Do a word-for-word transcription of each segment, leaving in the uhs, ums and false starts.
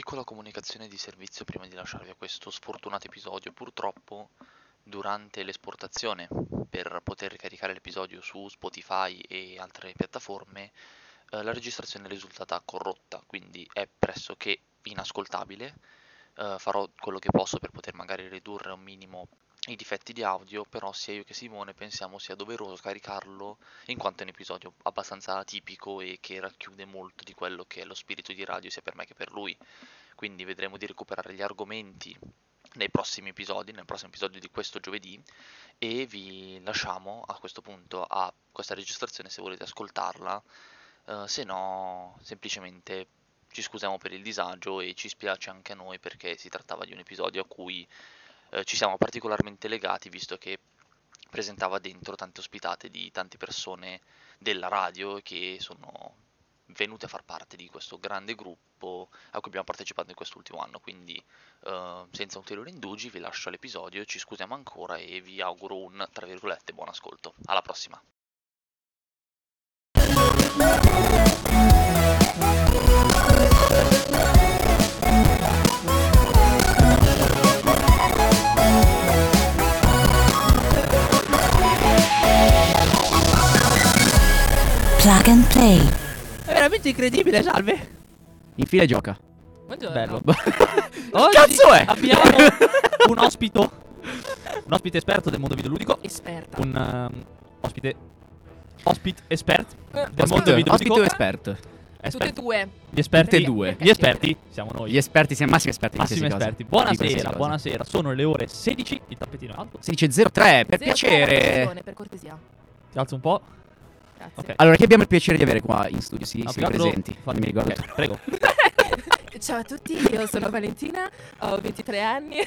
piccola comunicazione di servizio prima di lasciarvi a questo sfortunato episodio. Purtroppo, durante l'esportazione per poter caricare l'episodio su Spotify e altre piattaforme, eh, la registrazione è risultata corrotta, quindi è pressoché inascoltabile. Eh, farò quello che posso per poter magari ridurre un minimo i difetti di audio, però sia io che Simone pensiamo sia doveroso caricarlo in quanto è un episodio abbastanza atipico e che racchiude molto di quello che è lo spirito di radio sia per me che per lui. Quindi vedremo di recuperare gli argomenti nei prossimi episodi, nel prossimo episodio di questo giovedì, e vi lasciamo a questo punto a questa registrazione se volete ascoltarla, eh, se no semplicemente ci scusiamo per il disagio e ci spiace anche a noi perché si trattava di un episodio a cui eh, ci siamo particolarmente legati, visto che presentava dentro tante ospitate di tante persone della radio che sono venute a far parte di questo grande gruppo a cui abbiamo partecipato in quest'ultimo anno. Quindi eh, senza ulteriori indugi vi lascio all'episodio, ci scusiamo ancora e vi auguro un, tra virgolette, buon ascolto. Alla prossima. Plug and Play. È veramente incredibile, salve. Infila e gioca. Buongiorno. Bello. Oggi cazzo è? abbiamo un ospito. Un ospite esperto del mondo videoludico. Esperta. Un um, ospite Ospite espert del Ospite- mondo videoludico. Ospite o esperto? Tutte e Esperti. due. Gli esperti Tutte e due. Gli esperti siamo noi. Gli esperti, siamo massimi esperti. di Massimi qualsiasi esperti. cosa. Di qualsiasi Buonasera, cosa. buonasera. Sono le ore sedici. Il tappetino è alto. sedici e zero tre, per Zero piacere. attenzione, per cortesia. Ti alzo un po'. Grazie. Ok. Allora, chi abbiamo il piacere di avere qua in studio? Sì, No, si più che altro presenti. fa- Non mi ricordo. Ok, prego. Ciao a tutti, io sono Valentina, ho ventitré anni.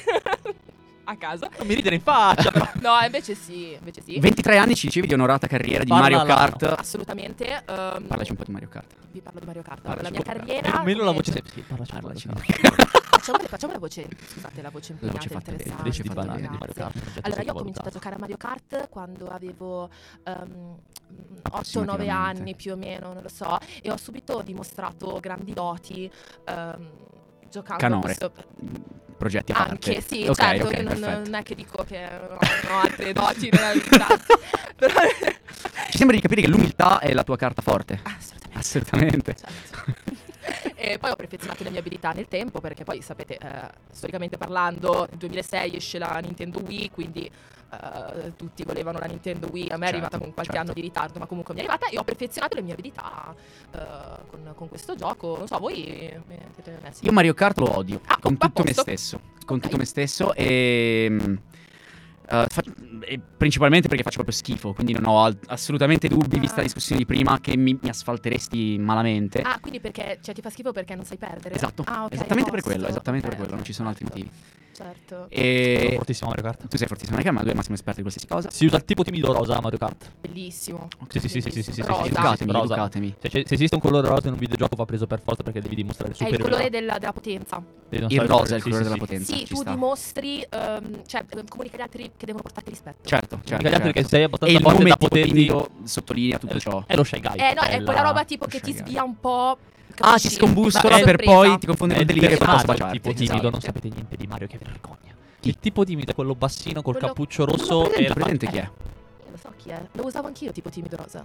A casa. Non mi ridere in faccia. No, invece sì, invece sì. ventitré anni, ci dicevi di onorata carriera di Parla Mario all'anno. Kart. Assolutamente. ehm, Parlaci un po' di Mario Kart. Vi parlo di Mario Kart. Parlaci la un mia po'. carriera. Meno la come- voce semplice. Sì, parlaci, Parlaci. parlaci. Facciamo, facciamo la voce. Scusate, la voce La impegnata, voce fatta bene, interessante. la voce Decidi fatta banali bene. di Mario Kart. un oggetto Allora, io ho sottovalutato. cominciato a giocare a Mario Kart quando avevo um, otto nove Approssimativamente. anni più o meno, non lo so, e ho subito dimostrato grandi doti um, giocando Canore. questo. Progetti a parte. Anche, sì, Ok, certo, ok, io non, perfetto. non è che dico che non ho altre doti nella vita, però Ci sembra di capire che l'umiltà è la tua carta forte. assolutamente. Assolutamente. Certo. E poi ho perfezionato le mie abilità nel tempo perché poi sapete, eh, storicamente parlando, nel duemilasei esce la Nintendo Wii, quindi eh, tutti volevano la Nintendo Wii, a me è Certo, arrivata con qualche certo. anno di ritardo, ma comunque mi è arrivata e ho perfezionato le mie abilità eh, con, con questo gioco. Non so, voi mi siete messi? Io Mario Kart lo odio. Ah, con a tutto me posto. stesso. Con Ok. tutto me stesso e... mm, Uh, fa- e principalmente perché faccio proprio schifo, quindi non ho al- assolutamente dubbi, Ah. vista la discussione di prima, che mi, mi asfalteresti malamente. Ah, quindi perché cioè, ti fa schifo perché non sai perdere? Esatto, Ah, ok, esattamente per posto. quello, esattamente per Ok, quello, non ci sono altri certo, motivi. Certo. Sono E fortissimo a Mario Kart. tu sei fortissimo, non è che ma tu sei massimo esperto di qualsiasi cosa. Si usa il tipo timido rosa a Mario Kart. Bellissimo. Sì, sì, sì, sì, sì, sì, sì, Rosa. sì, sì, Educatemi, rosa. educatemi. Se, c'è- se esiste un colore rosa in un videogioco va preso per forza perché devi dimostrare È il superiorità. colore del- della potenza. Devi non Il stare- rosa è il sì, colore sì, della sì. potenza. Sì, ci tu sta. dimostri, ehm, cioè eh, comunica agli altri che devono portarti rispetto. Certo, certo. Gli altri certo. che sei E abbastanza il forte nome da tipo poterti... timido sottolinea tutto ciò. È lo Shy Guy. Eh no, è, quella la- roba tipo che ti Shy Guy. svia un po'. Ah, capisci? ti scombussola Fa per sorpresa. poi ti confondi È con il delirio e poi posso personaggio, baciarti. il tipo timido, non Esatto. sapete niente di Mario, che vergogna. Chi? Il tipo timido è quello bassino col Quello- cappuccio quello rosso e Presente, il presente chi è? Eh, Lo so chi è. Lo usavo anch'io tipo timido rosa.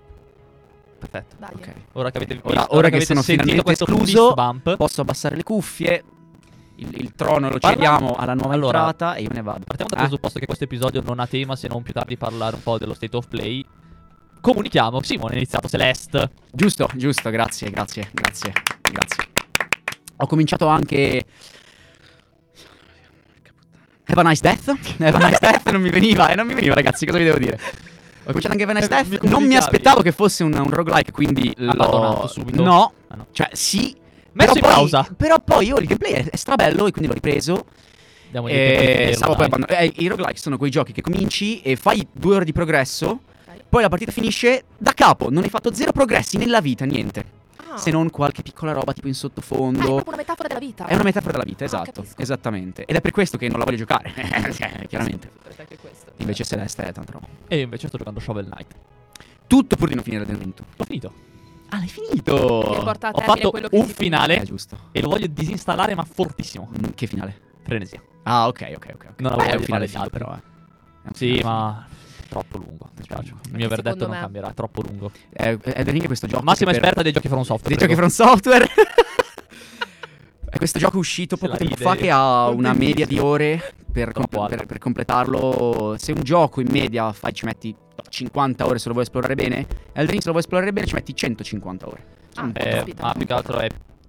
Perfetto. Dai. Ok. Ora che avete visto, Ora, ora che avete sono sentito finalmente questo escluso, fist bump, posso abbassare le cuffie. Il, il trono lo Parla- cediamo alla nuova Allora, entrata e io me ne vado. partiamo dal Eh? presupposto che questo episodio non ha tema se non più tardi parlare un po' dello state of play. Comunichiamo, Simone è iniziato Celeste. Giusto, giusto, grazie, grazie, grazie, grazie. Ho cominciato anche Have a Nice Death. Have a Nice Death non mi veniva, eh, non mi veniva ragazzi, cosa vi devo dire? Ho cominciato anche Have a Nice Eh, mi Death. Non mi comunicavi. aspettavo che fosse un, un roguelike, quindi l'ho... Abbandonato subito? No, Ah, no. cioè sì. Messo però in poi, pausa. Però poi io il gameplay è, è strabello e quindi l'ho ripreso. Andiamo in tempo di E vederlo, stavo poi dai. abbandon- eh, I roguelike sono quei giochi che cominci e fai due ore di progresso, Ok. poi la partita finisce da capo, non hai fatto zero progressi nella vita, niente. Ah. Se non qualche piccola roba tipo in Ah, è sottofondo. proprio una metafora della vita. È una metafora della vita, Ah, esatto, capisco. esattamente. Ed è per questo che non la voglio giocare, eh, chiaramente. Perché anche questo. Invece Celeste è tanta roba. E io invece sto giocando Shovel Knight. Tutto pur di non finire Elden Ring. L'ho finito. Ah, l'hai finito! Che porta a Ho termine fatto quello che un si finale Eh, giusto. e lo voglio disinstallare, ma fortissimo. Mm, che finale? Frenesia. Ah, ok, ok, ok. ok. Non Beh, avevo è un di finale fare figo, gli altri. però, eh. È un Sì, finale ma troppo lungo, mi spiace. Il mio Secondo verdetto non me- cambierà, è troppo lungo. figo. Eh, Elden Ring è questo gioco Massima che per- esperta dei giochi From Software. dei giochi prego. From Software. È questo gioco uscito Se poco la tempo ride. fa che ha Non una ti media dico. di ore per, Troppo com- alto. per- per completarlo. Se un gioco in media fai ci metti cinquanta ore se lo vuoi esplorare bene, Elden Ring se lo vuoi esplorare bene ci metti centocinquanta ore. Sono Ah, un po' Eh, troppo. Caspita. ma più che altro è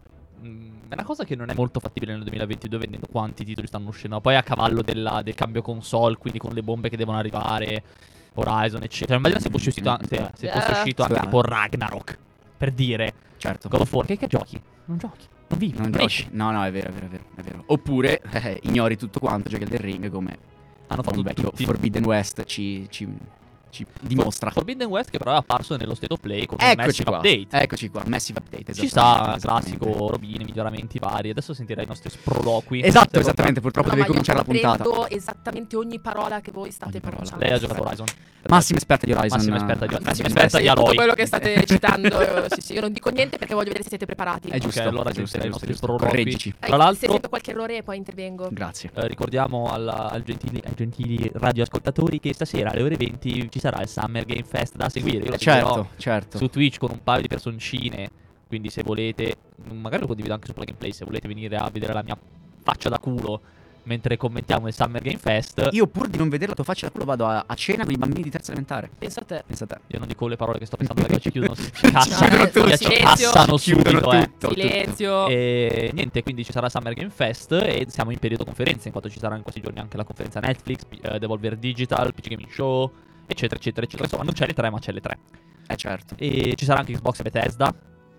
mm, è una cosa che non è molto fattibile nel duemilaventidue, vedendo quanti titoli stanno uscendo. Poi a cavallo della- del cambio console, quindi con le bombe che devono arrivare, Horizon, eccetera. Immagina se fosse uscito, an- se, se fosse Eh, uscito anche scusate. tipo Ragnarok, per dire, Certo. God of War. Che, che giochi? Non giochi, non vivi, Non non giochi. esci. No, no, è vero, è vero, è vero, è vero. Oppure eh, ignori tutto quanto, giochi Elden Ring come Hanno fatto un vecchio tutti. Forbidden West ci, ci, ci dimostra. Forbidden West, che però è apparso nello State of Play con un Eccoci massive qua. update. Eccoci qua, massive update. Ci esattamente, sta, esattamente. classico, robine, miglioramenti vari. Adesso sentirai i nostri sproloqui. Esatto, esattamente, purtroppo No, devi ma io cominciare la puntata. comprendo esattamente ogni parola che voi state Ogni parola. pronunciando. Lei ha giocato Horizon. Massima esperta di Horizon. Massima esperta di Horizon. Massima Sì, esperta Sì, di tutto Aloy. quello che state citando, eh, sì, sì, io non dico niente perché voglio vedere se siete preparati. È giusto. Ok, allora è giusto, sentirei è i giusto, nostri è giusto. sproloqui. Correggici. Eh, Tra l'altro, se sento qualche errore poi intervengo. Grazie. Eh, ricordiamo alla- al gentili, ai gentili radioascoltatori che stasera alle ore venti ci sarà il Summer Game Fest da seguire. Io lo seguirò Certo, certo. su Twitch con un paio di personcine. Quindi se volete, magari lo condivido anche su Plug and Play, se volete venire a vedere la mia faccia da culo mentre commentiamo il Summer Game Fest. Io pur di non vedere la tua faccia da culo vado a, a cena con i bambini di terza elementare. Pensa a te. Pensa a te. Io non dico le parole che sto pensando perché ci chiudono, ci No, cassano, eh, ci silenzio. cassano Chiudono subito, eh. tutto. Silenzio. E niente, quindi ci sarà Summer Game Fest e siamo in periodo conferenze, in quanto ci sarà in questi giorni anche la conferenza Netflix, P- eh, Devolver Digital, P C Gaming Show, eccetera, eccetera, eccetera. Insomma, non c'è le tre, ma c'è le tre. Eh certo. E ci sarà anche Xbox e Bethesda.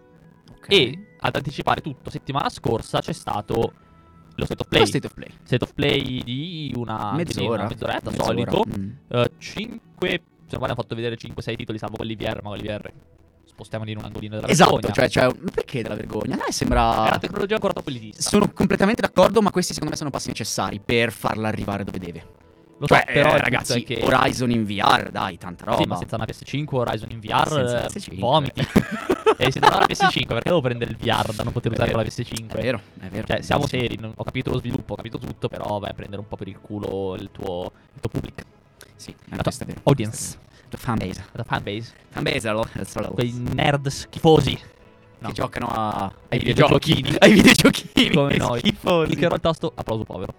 Ok. E ad anticipare tutto, settimana scorsa c'è stato lo State of Play. Lo State of Play. State of Play di una Mezz'ora. sì, una mezz'oretta, Mezz'ora. solito. Mm. cinque, se non vale, hanno fatto vedere cinque sei titoli, salvo quelli V R, ma quelli V R spostiamoli in un angolino della Esatto, vergogna. cioè, cioè, ma perché della vergogna? A me È sembra... una tecnologia ancora troppo elitista. Sono completamente d'accordo, ma questi secondo me sono passi necessari per farla arrivare dove deve. Lo so, Cioè, però eh, il ragazzi, punto è che Horizon in V R, dai, tanta roba. sì, ma senza una P S cinque, Horizon in V R, Senza eh, P S cinque. vomiti. E se non ho la P S cinque, perché devo prendere il V R da non poter È usare vero, la P S cinque? È vero, è vero. Cioè, siamo Sì. seri, non- ho capito lo sviluppo, ho capito tutto, però vai a prendere un po' per il culo il tuo, il tuo pubblic, Sì, eh, la tua questo è vero. audience, La fanbase. la fanbase, Fanbase, allora, allora. quei nerd schifosi no, Che giocano a... ai videogiochi. videogiochini. Ai videogiochini. come noi. Schifosi. Cliccherò il tasto applauso povero.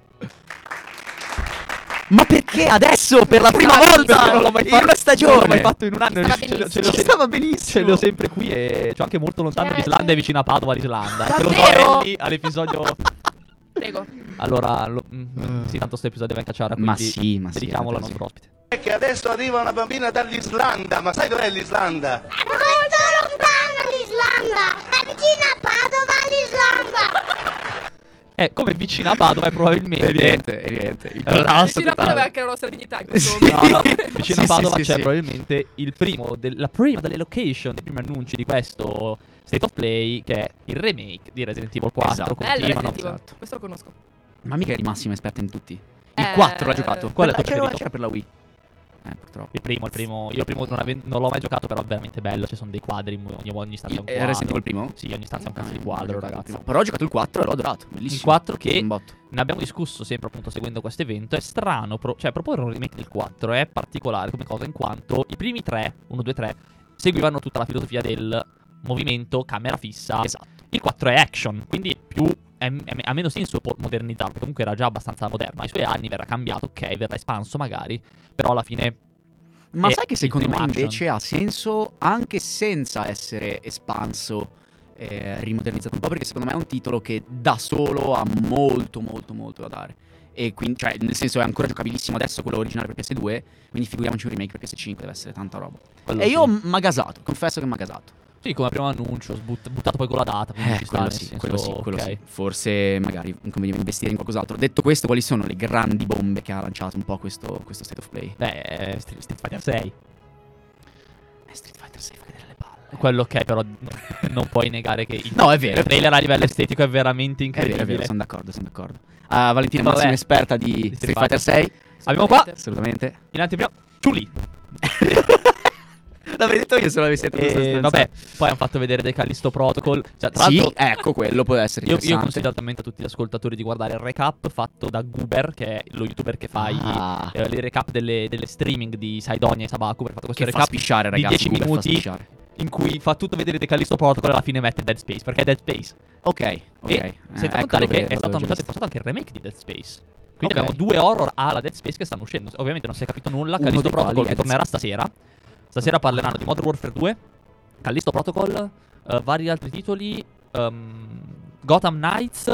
Ma perché adesso? Per la prima Stava volta? benissimo. Non l'ho mai In fatto- una stagione. Non l'ho mai fatto in un anno. Stava ce l'ho- ce l'ho benissimo. Ci sempre- stava Ce benissimo. l'ho sempre qui e c'ho anche molto lontano Eh, l'Islanda eh. e vicino a Padova l'Islanda. Te lo so, Davvero? Ellie, all'episodio. Prego. Allora, lo- mm, sì, tanto questo episodio va in cacciara, quindi Ma sì, ma sì, dedichiamolo al sì. nostro ospite. Che adesso arriva una bambina dall'Islanda, ma sai dov'è l'Islanda? Molto lontana l'Islanda, è vicino a Padova l'Islanda. Eh, come vicino a Padova è probabilmente Evidente, evidente. Il Allora, contrasto Vicino a totale. Padova anche la nostra dignità in questo Sì. momento. No, no, vicino a Sì, Padova sì, c'è sì. probabilmente il primo del- la prima delle location, dei primi annunci di questo State of Play, che è il remake di Resident Evil quattro. Esatto. Bello Continuano. Resident Evil. Esatto. Questo lo conosco. Ma mica eri massima esperta in tutti. Il Eh, quattro l'ha giocato. qual è il tuo c'era, preferito? c'era per la Wii. Eh, purtroppo. Il primo, il primo. Io il primo non, ave- non l'ho mai giocato, però è veramente bello. Ci sono dei quadri, ogni, ogni stanza è un Il- era Resident quadro. Evil il primo? Sì, ogni stanza è un cazzo di Ah, quadro, ho giocato il ragazzi. primo. Però ho giocato il quattro e l'ho adorato. Bellissimo. Il quattro che Un botto. ne abbiamo discusso sempre appunto seguendo questo evento. È strano, pro- cioè proporre un remake del quattro è particolare come cosa, in quanto i primi tre, uno, due, tre, seguivano tutta la filosofia del movimento, camera fissa. Esatto. Il quattro è action, quindi è più è- è- ha meno senso po- modernizzarlo, perché comunque era già abbastanza moderno. Ai suoi anni verrà cambiato, ok, verrà espanso magari, però alla fine Ma è sai che il secondo me primo action. invece ha senso anche senza essere espanso, eh, rimodernizzato un po', perché secondo me è un titolo che da solo ha molto molto molto da dare. E quindi, cioè, nel senso è ancora giocabilissimo adesso quello originale per P S due, quindi figuriamoci un remake per P S cinque, deve essere tanta roba. quello E io sì. m'ha gasato, confesso che m'ha gasato. Sì, come primo annuncio, sbut- buttato poi con la data, quindi Eh, ci sta, quello nel sì, senso, quello sì, quello ok. sì. Forse magari conveniva investire in qualcos'altro. Detto questo, quali sono le grandi bombe che ha lanciato un po' questo, questo State of Play? Beh, eh, Street, Street Fighter sei. Eh, Street Fighter sei fa cadere le palle. Quello ok, però n- non puoi negare che il, No, è vero, il trailer a livello estetico è veramente È vero, è incredibile. vero, sono d'accordo, sono d'accordo. Ah, Valentina, Vabbè. massima esperta di Di Street Fighter sei. Abbiamo qua Assolutamente. in anteprima Chuli. L'avrei detto io se l'avessi detto. E vabbè, poi hanno fatto vedere The Callisto Protocol. Cioè, tra Sì, l'altro, ecco, quello può essere io, io interessante. consiglio altamente a tutti gli ascoltatori di guardare il recap fatto da Goober, che è lo youtuber che fa i, Ah. eh, le recap delle, delle streaming di Sidonia e Sabaku. Ha fatto questo Che fa recap spisciare, di ragazzi, dieci Goober fa minuti spisciare. in cui fa tutto vedere The Callisto Protocol e alla fine mette Dead Space, perché è Dead Space. Ok, ok. E Eh, senza ecco contare dove- che è dove stato ho annunciato visto. in passato anche il remake di Dead Space. Quindi Ok. abbiamo due horror alla Dead Space che stanno uscendo. Ovviamente non si è capito nulla. Uno Callisto dei quali Protocol è che Dead tornerà stasera. Stasera parleranno di Modern Warfare due, Callisto Protocol, eh, vari altri titoli, ehm, Gotham Knights,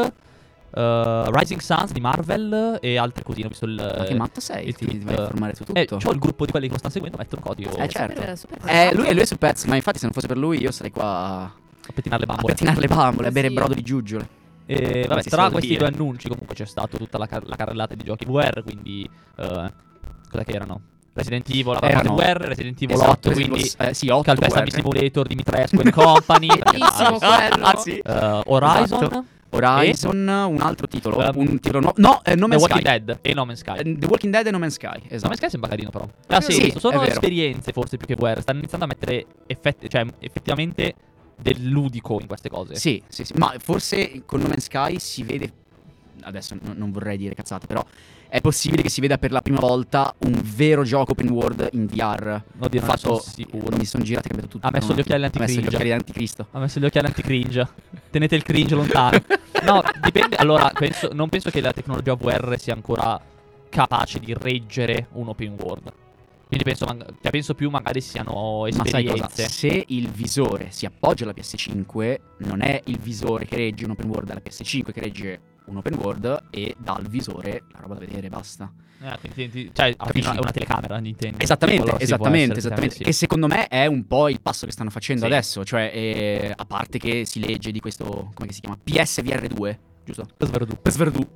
eh, Rising Suns di Marvel e altre cosine. Ho visto il. Ma che matto sei? il Ti tweet. vai a informare su Eh, tutto? c'ho il gruppo di quelli che lo stanno seguendo, mettono codico Eh, a certo. Super, super Eh, lui, lui è su pezzi, ma infatti se non fosse per lui io sarei qua a pettinare le a bambole. pettinare le bambole, a bere Sì. brodo di giuggiole. E vabbè, Come si tra suol questi dire. due annunci comunque c'è stata tutta la, car- la carrellata di giochi V R, quindi eh, cosa che erano? Resident Evil, la Erano- V R, Resident Evil Esatto, otto, Resident quindi Evil- eh, sì, otto Calpesta V R. Simulator, Dimitrescu and Company, Bellissimo quello. Ah, sì. eh, Horizon, Esatto. Horizon, un altro titolo, Um, un titolo nuovo. No, eh, No The Man's Walking Sky. Dead e No Man's Sky. Eh, The Walking Dead e No Man's Sky, No esatto. Man's Sky sembra carino però. Ah sì, Sì, sono è vero. esperienze forse più che V R, stanno iniziando a mettere effetti, cioè effettivamente del ludico in queste cose. Sì, sì, sì, ma forse con No Man's Sky si vede, adesso n- non vorrei dire cazzate, però è possibile che si veda per la prima volta un vero gioco open world in V R. Oddio, non ne sono sicuro. Mi sono girato e capito tutto. Ha messo per un gli occhiali attimo. Ha messo gli anti-cringe. occhiali anticristo. Ha messo gli occhiali anti-cringe. Tenete il cringe lontano. No, dipende. Allora, penso- non penso che la tecnologia V R sia ancora capace di reggere un open world. Quindi penso, mag- cioè, penso più magari siano Ma sai cosa? esperienze. Se il visore si appoggia alla P S cinque, non è il visore che regge un open world, è la P S cinque che regge un open world e dal visore la roba da vedere e basta. Eh, quindi- quindi- cioè, alla fine Capisci? è una telecamera, intendi. Esattamente, Allora sì, può esattamente, essere, esattamente. sì. Che secondo me è un po' il passo che stanno facendo Sì. adesso. Cioè, eh, a parte che si legge di questo, come si chiama? P S V R due, giusto? Sverdù. P S V R due.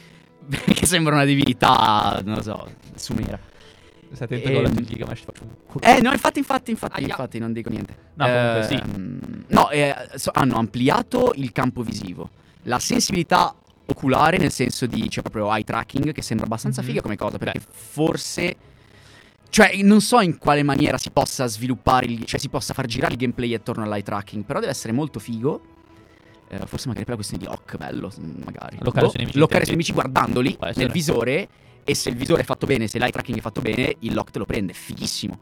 Che sembra una divinità, non lo so, sumera. Stai attento che ho Ehm, letto il Gigamash, faccio un culo. Eh, no, infatti, infatti, infatti, Aia. infatti, non dico niente. No, comunque sì. Ehm, No, eh, so- hanno ampliato il campo visivo. La sensibilità oculare, nel senso di, cioè proprio eye tracking, che sembra abbastanza Mhm. figa come cosa, perché Beh. forse... Cioè, non so in quale maniera si possa sviluppare, il, cioè si possa far girare il gameplay attorno all'eye tracking, però deve essere molto figo. Eh, forse magari per la questione di lock, bello, s- magari. Loccare Boh, sui nemici loccare sui intenti. nemici guardandoli Può essere. nel visore, e se il visore è fatto bene, se l'eye tracking è fatto bene, il lock te lo prende, fighissimo.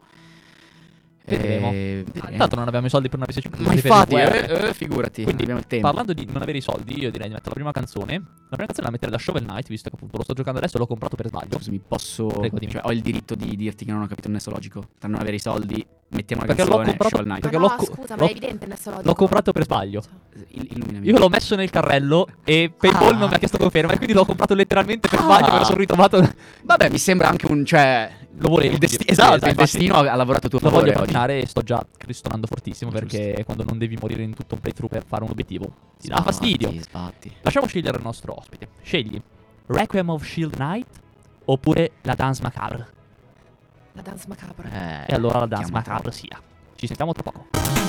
Vedremo. Eh, vedremo. Tanto non abbiamo i soldi per una P S cinque. Ma per il infatti, V R. eh, eh, figurati, Quindi, abbiamo il tempo. parlando di non avere i soldi, io direi di mettere la prima canzone. La prima canzone la mettere da Shovel Knight, visto che appunto lo sto giocando adesso e l'ho comprato per sbaglio. Scusami, posso... Prego, dimmi. Cioè, ho il diritto di dirti che non ho capito il nesso logico. Tra non avere i soldi, mettiamo la Perché l'ho canzone, comprato- Shovel Knight. perché Ma l'ho no, co- scusa, ma l'ho- è evidente nel logico. L'ho comprato per sbaglio. Il- illuminami. Io l'ho messo nel carrello e PayPal Ah. non mi ha chiesto conferma e quindi l'ho comprato letteralmente per Ah. sbaglio, me lo sono ritrovato. Vabbè, mi sembra anche un... cioè... Lo volevo. Il desti- sì, esatto, esatto, il infatti destino ha lavorato a tuo Lo favore voglio oggi. patinare e sto già cristonando fortissimo Giusto. perché quando non devi morire in tutto un playthrough per fare un obiettivo ti dà Sbatti, fastidio. sbatti. Lasciamo scegliere il nostro ospite. Scegli Requiem of Shield Knight oppure la Dance Macabre. La dance macabre. Eh, E allora la Dance chiama Macabre troppo. sia. Ci sentiamo tra poco.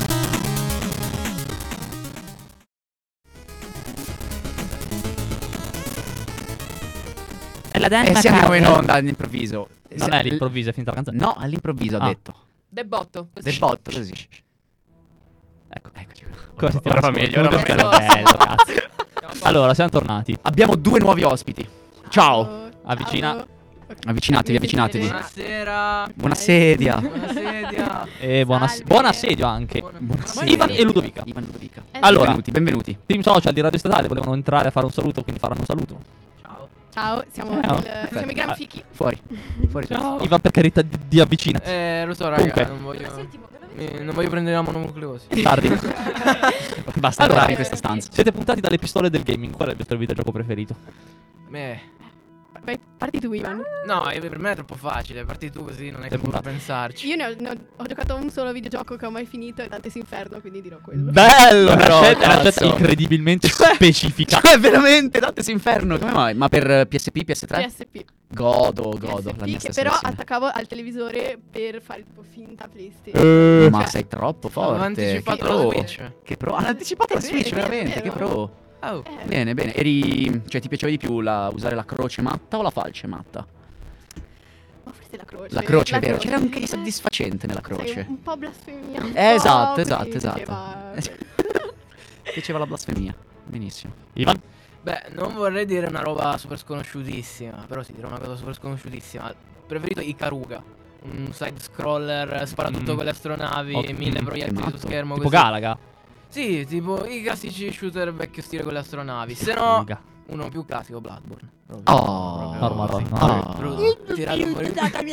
È la Dance E siamo Macabre. in onda all'improvviso. Non è all'improvviso, è finita la canzone. No, all'improvviso Ah. ha detto. Debotto. Del botto, così. Ecco. Eccoci. Come si Ora va meglio, ora va Bello, meglio. bello, cazzo. Allora, siamo tornati. Abbiamo due nuovi ospiti. Ciao. Avvicina. Avvicinatevi, avvicinatevi. Buonasera. Buona sedia. Buona sedia. E buona, Salve. buon assedio anche. Buona Ivan sedia. e Ludovica. Ivan e Ludovica. Eh, Allora, Benvenuti, benvenuti. team social di Radio Statale volevano entrare a fare un saluto, quindi faranno un saluto. Ciao. Ciao, siamo, Ciao. il- siamo i Gran Fichi. Fuori. Fuori. Ivan, per carità di, di avvicina. Eh, lo so, raga, Comunque. non voglio mi- non voglio prendere la mononucleosi. Tardi. Basta Allora, entrare in questa stanza. Siete puntati dalle pistole del gaming. Qual è il vostro videogioco preferito? Beh, Vai, parti tu, Ivan. no, eh, per me è troppo facile. Parti tu così, non è che Sei devo puntato. pensarci. Io ne ho, ne ho- ho giocato a un solo videogioco che ho mai finito, è Dante's Inferno, quindi dirò quello. Bello, una però, scelta, una cazzo. scelta incredibilmente specifica. Cioè, veramente, Dante's Inferno. Come mai? Ma per eh, P S P, P S tre? P S P. Godo, godo. P S P La mia che stessa però versione. attaccavo al televisore per fare tipo finta PlayStation. Ma Cioè, sei troppo Ho forte. anticipato che la pro. Switch. Che pro. Hanno anticipato la È Switch, vero, è veramente. Che vero. pro. Oh. eh, Bene, bene. Eri. Cioè, ti piaceva di più la, usare la croce matta o la falce matta? Ma forse la croce. La croce, è vero. croce. C'era anche di soddisfacente nella Sai, croce. un po' blasfemia. un Eh, po' esatto, così, esatto, esatto. diceva- Diceva la blasfemia. Benissimo. Ivan? Beh, non vorrei dire una roba super sconosciutissima, però sì, dirò una cosa super sconosciutissima. Preferito Ikaruga, un side scroller, spara tutto Mm. con le astronavi, Ok. mille Mm, proiettili che su matto. schermo Tipo così. Galaga? Sì, tipo i classici shooter vecchio stile con le astronavi. Se no, Figa. uno più classico, Bloodborne. Proprio- Oh, proprio- Madonna. sì, Ah. proprio tirato fuori.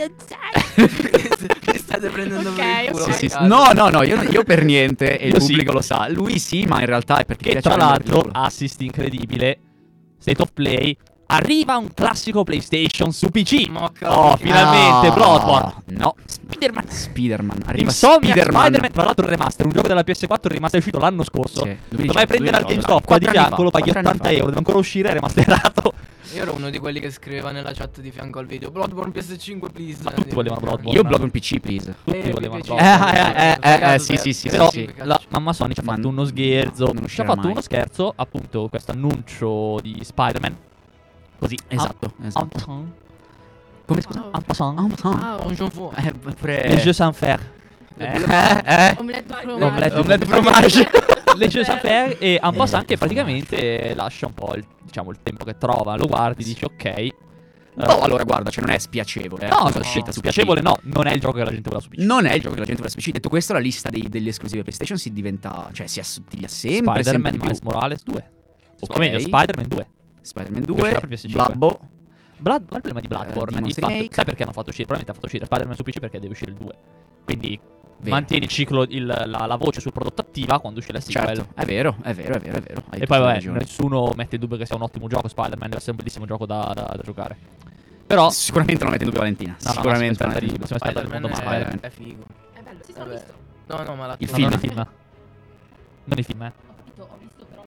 Mi state prendendo Ok, per il culo. ok. Sì, sì, ragazzi. No, no, no, io, io per niente e il Io sì. pubblico lo sa. Lui sì, ma in realtà è perché Che piace tra prendere l'altro, il culo. assist incredibile, State of Play, arriva un classico PlayStation su P C. Ma Oh, cavolo. finalmente, Ah, Bloodborne. No, Spider-Man. Spider-Man. Arriva Insomniac Spider-Man. Spider-Man, tra l'altro il remaster, un gioco della P S quattro remaster uscito l'anno scorso. Sì, Lo vai a prendere al duemiladiciotto, GameStop qua di quattro anni fianco, fa, lo paghi quattro anni ottanta fa. euro, deve ancora uscire, è remasterato. Io ero uno di quelli che scriveva nella chat di fianco al video Bloodborne P S cinque please. Ma tutti volevano Bloodborne. Io Bloodborne P C, please. Tutti Eh, volevano mi Bloodborne. piace. Eh, eh, eh, eh, eh, sì, sì, sì, Però sì, sì. la mamma Sony ci ha Ma fatto uno scherzo. non Ci ha uscirà fatto mai. uno scherzo, appunto, questo annuncio di Spider-Man. Così. Esatto, En- esatto. en passant. Come scusa? Wow. En passant. Ah, ah. Wow. Un fu. Eh, pure... Les jeux sans faire. Eh, Eh, eh. Omelette de L'omelette- fromage. Omelette de fromage. Les jeux sans faire e en passant che praticamente lascia un po' il, diciamo, il tempo che trova. Lo guardi, dici ok. eh, No, allora guarda, cioè non è spiacevole. eh, No, questa no, uscita su P C. spiacevole no, non è il gioco che la gente voleva su P C. Non è il gioco che la gente vuole su P C. Detto questo, la lista dei- delle esclusive PlayStation si diventa, cioè si assottiglia sempre, sempre Spider-Man di più. Miles Morales due. Ok. O meglio, Spider-Man due. Spider-Man Uscirà due, per P S cinque. Bloodbo. Blood, qual è il problema di Bloodborne? Eh, Demon's Il fatto- Remake. sai perché hanno fatto uscire? Probabilmente ha fatto uscire Spider-Man su P C perché deve uscire il due. Quindi Vero. mantieni il ciclo, il- la, la voce sul prodotto attiva quando uscirà il sequel. Certo, è vero, è vero, è vero, è vero. Hai E poi tutta vabbè, ragione. nessuno mette in dubbio che sia un ottimo gioco Spider-Man, deve essere un bellissimo gioco da, da- da giocare. Però Sicuramente non mette in dubbio Valentina. No, no, Sicuramente no, non si mette in aspetta dubbio. di- si aspetta del Spider-Man mondo è, Marvel. è figo. È bello, sì, sì, ho Vabbè. visto. No, no, ma la Il No, film. non i film. Non i film, eh. Ho capito, ho visto però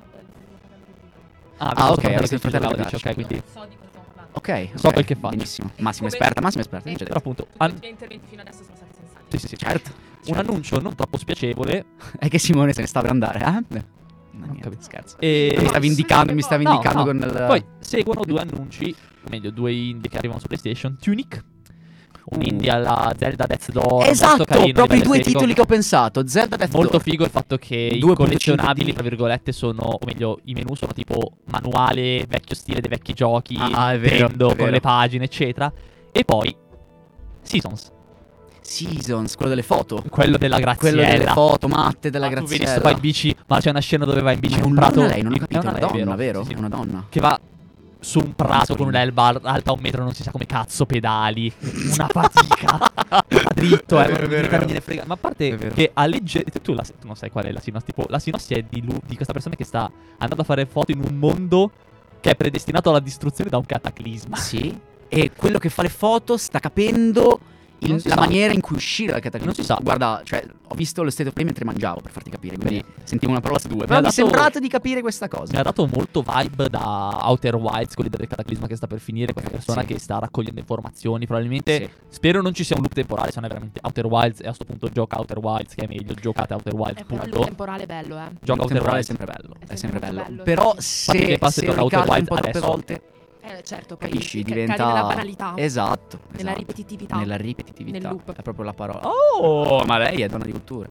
il Ah, Ah, ok, ok, hai che visto il si fratello giocava, di dici, ok, quindi so di cosa stiamo parlando. Ok, So ok, quel che faccio. Benissimo. Massima Come- esperta, massima esperta. non c'è però detto. appunto I an- miei interventi fino adesso sono stati sensati. sì, sì, sì. Certo. Un certo. annuncio non troppo spiacevole. È che Simone se ne sta per andare, eh? No, Non niente, capito. scherzo. E Mi stavi indicando, mi stavi No, indicando no. con il... Poi seguono due annunci, o meglio due indie che arrivano su PlayStation. Tunic, un Uh. indie alla Zelda Death Door, molto Esatto, carino a proprio i livello due estetico. titoli che ho pensato. Zelda Death Molto Door. figo il fatto che i due punto cinque collezionabili, D. tra virgolette, sono, o meglio, i menu sono tipo manuale, vecchio stile dei vecchi giochi, Ah, è vero, Nintendo, è con vero. le pagine, eccetera. E poi Seasons, Seasons, quello delle foto. quello della Quello delle graziella. foto matte della Ah, tu vedi graziella. sto qua in bici, ma c'è una scena dove va in bici Ma è in un un prato. donna lei, non ho in- capito, è una lei, donna, vero? Sì, sì. È una donna. Che va su un prato con Manzolina. un'elba alta un metro, non si sa come cazzo pedali. Una fatica. Va dritto, È eh. vero, non è vero, mica è vero. gliene frega. Ma a È parte vero. che a leggere. Tu, la- tu non sai qual è la sinossi. Tipo, la sinossi è di, lu- di questa persona che sta andando a fare foto in un mondo che è predestinato alla distruzione da un cataclisma. Sì. E quello che fa le foto sta capendo il- Non si la sa. maniera in cui uscire dal cataclisma. Non si sa. Guarda, cioè, ho visto lo State of Play mentre mangiavo, per farti capire. Quindi Bene. sentivo una parola su due. Mi Però ha mi è dato- sembrato di capire questa cosa. Mi ha dato molto vibe da Outer Wilds, quelli del cataclisma che sta per finire. Questa persona Sì. che sta raccogliendo informazioni. Probabilmente Sì. spero non ci sia un loop temporale. Se non è veramente Outer Wilds. E a sto punto gioca Outer Wilds, che è meglio. Giocate Outer Wilds. È però il Punto. temporale bello, eh. Gioca Il Outer temporale è Wilds. sempre bello. È È sempre sempre bello. bello, Però sì. se, Game Pass se gioca lo Outer ricalchi un Wilds po' troppe adesso. volte, Eh, certo, poi capisci, ca- diventa... cadi nella banalità. Esatto. Nella esatto. ripetitività. Nella ripetitività. Nel loop. È proprio la parola. Oh, ma lei è donna di cultura.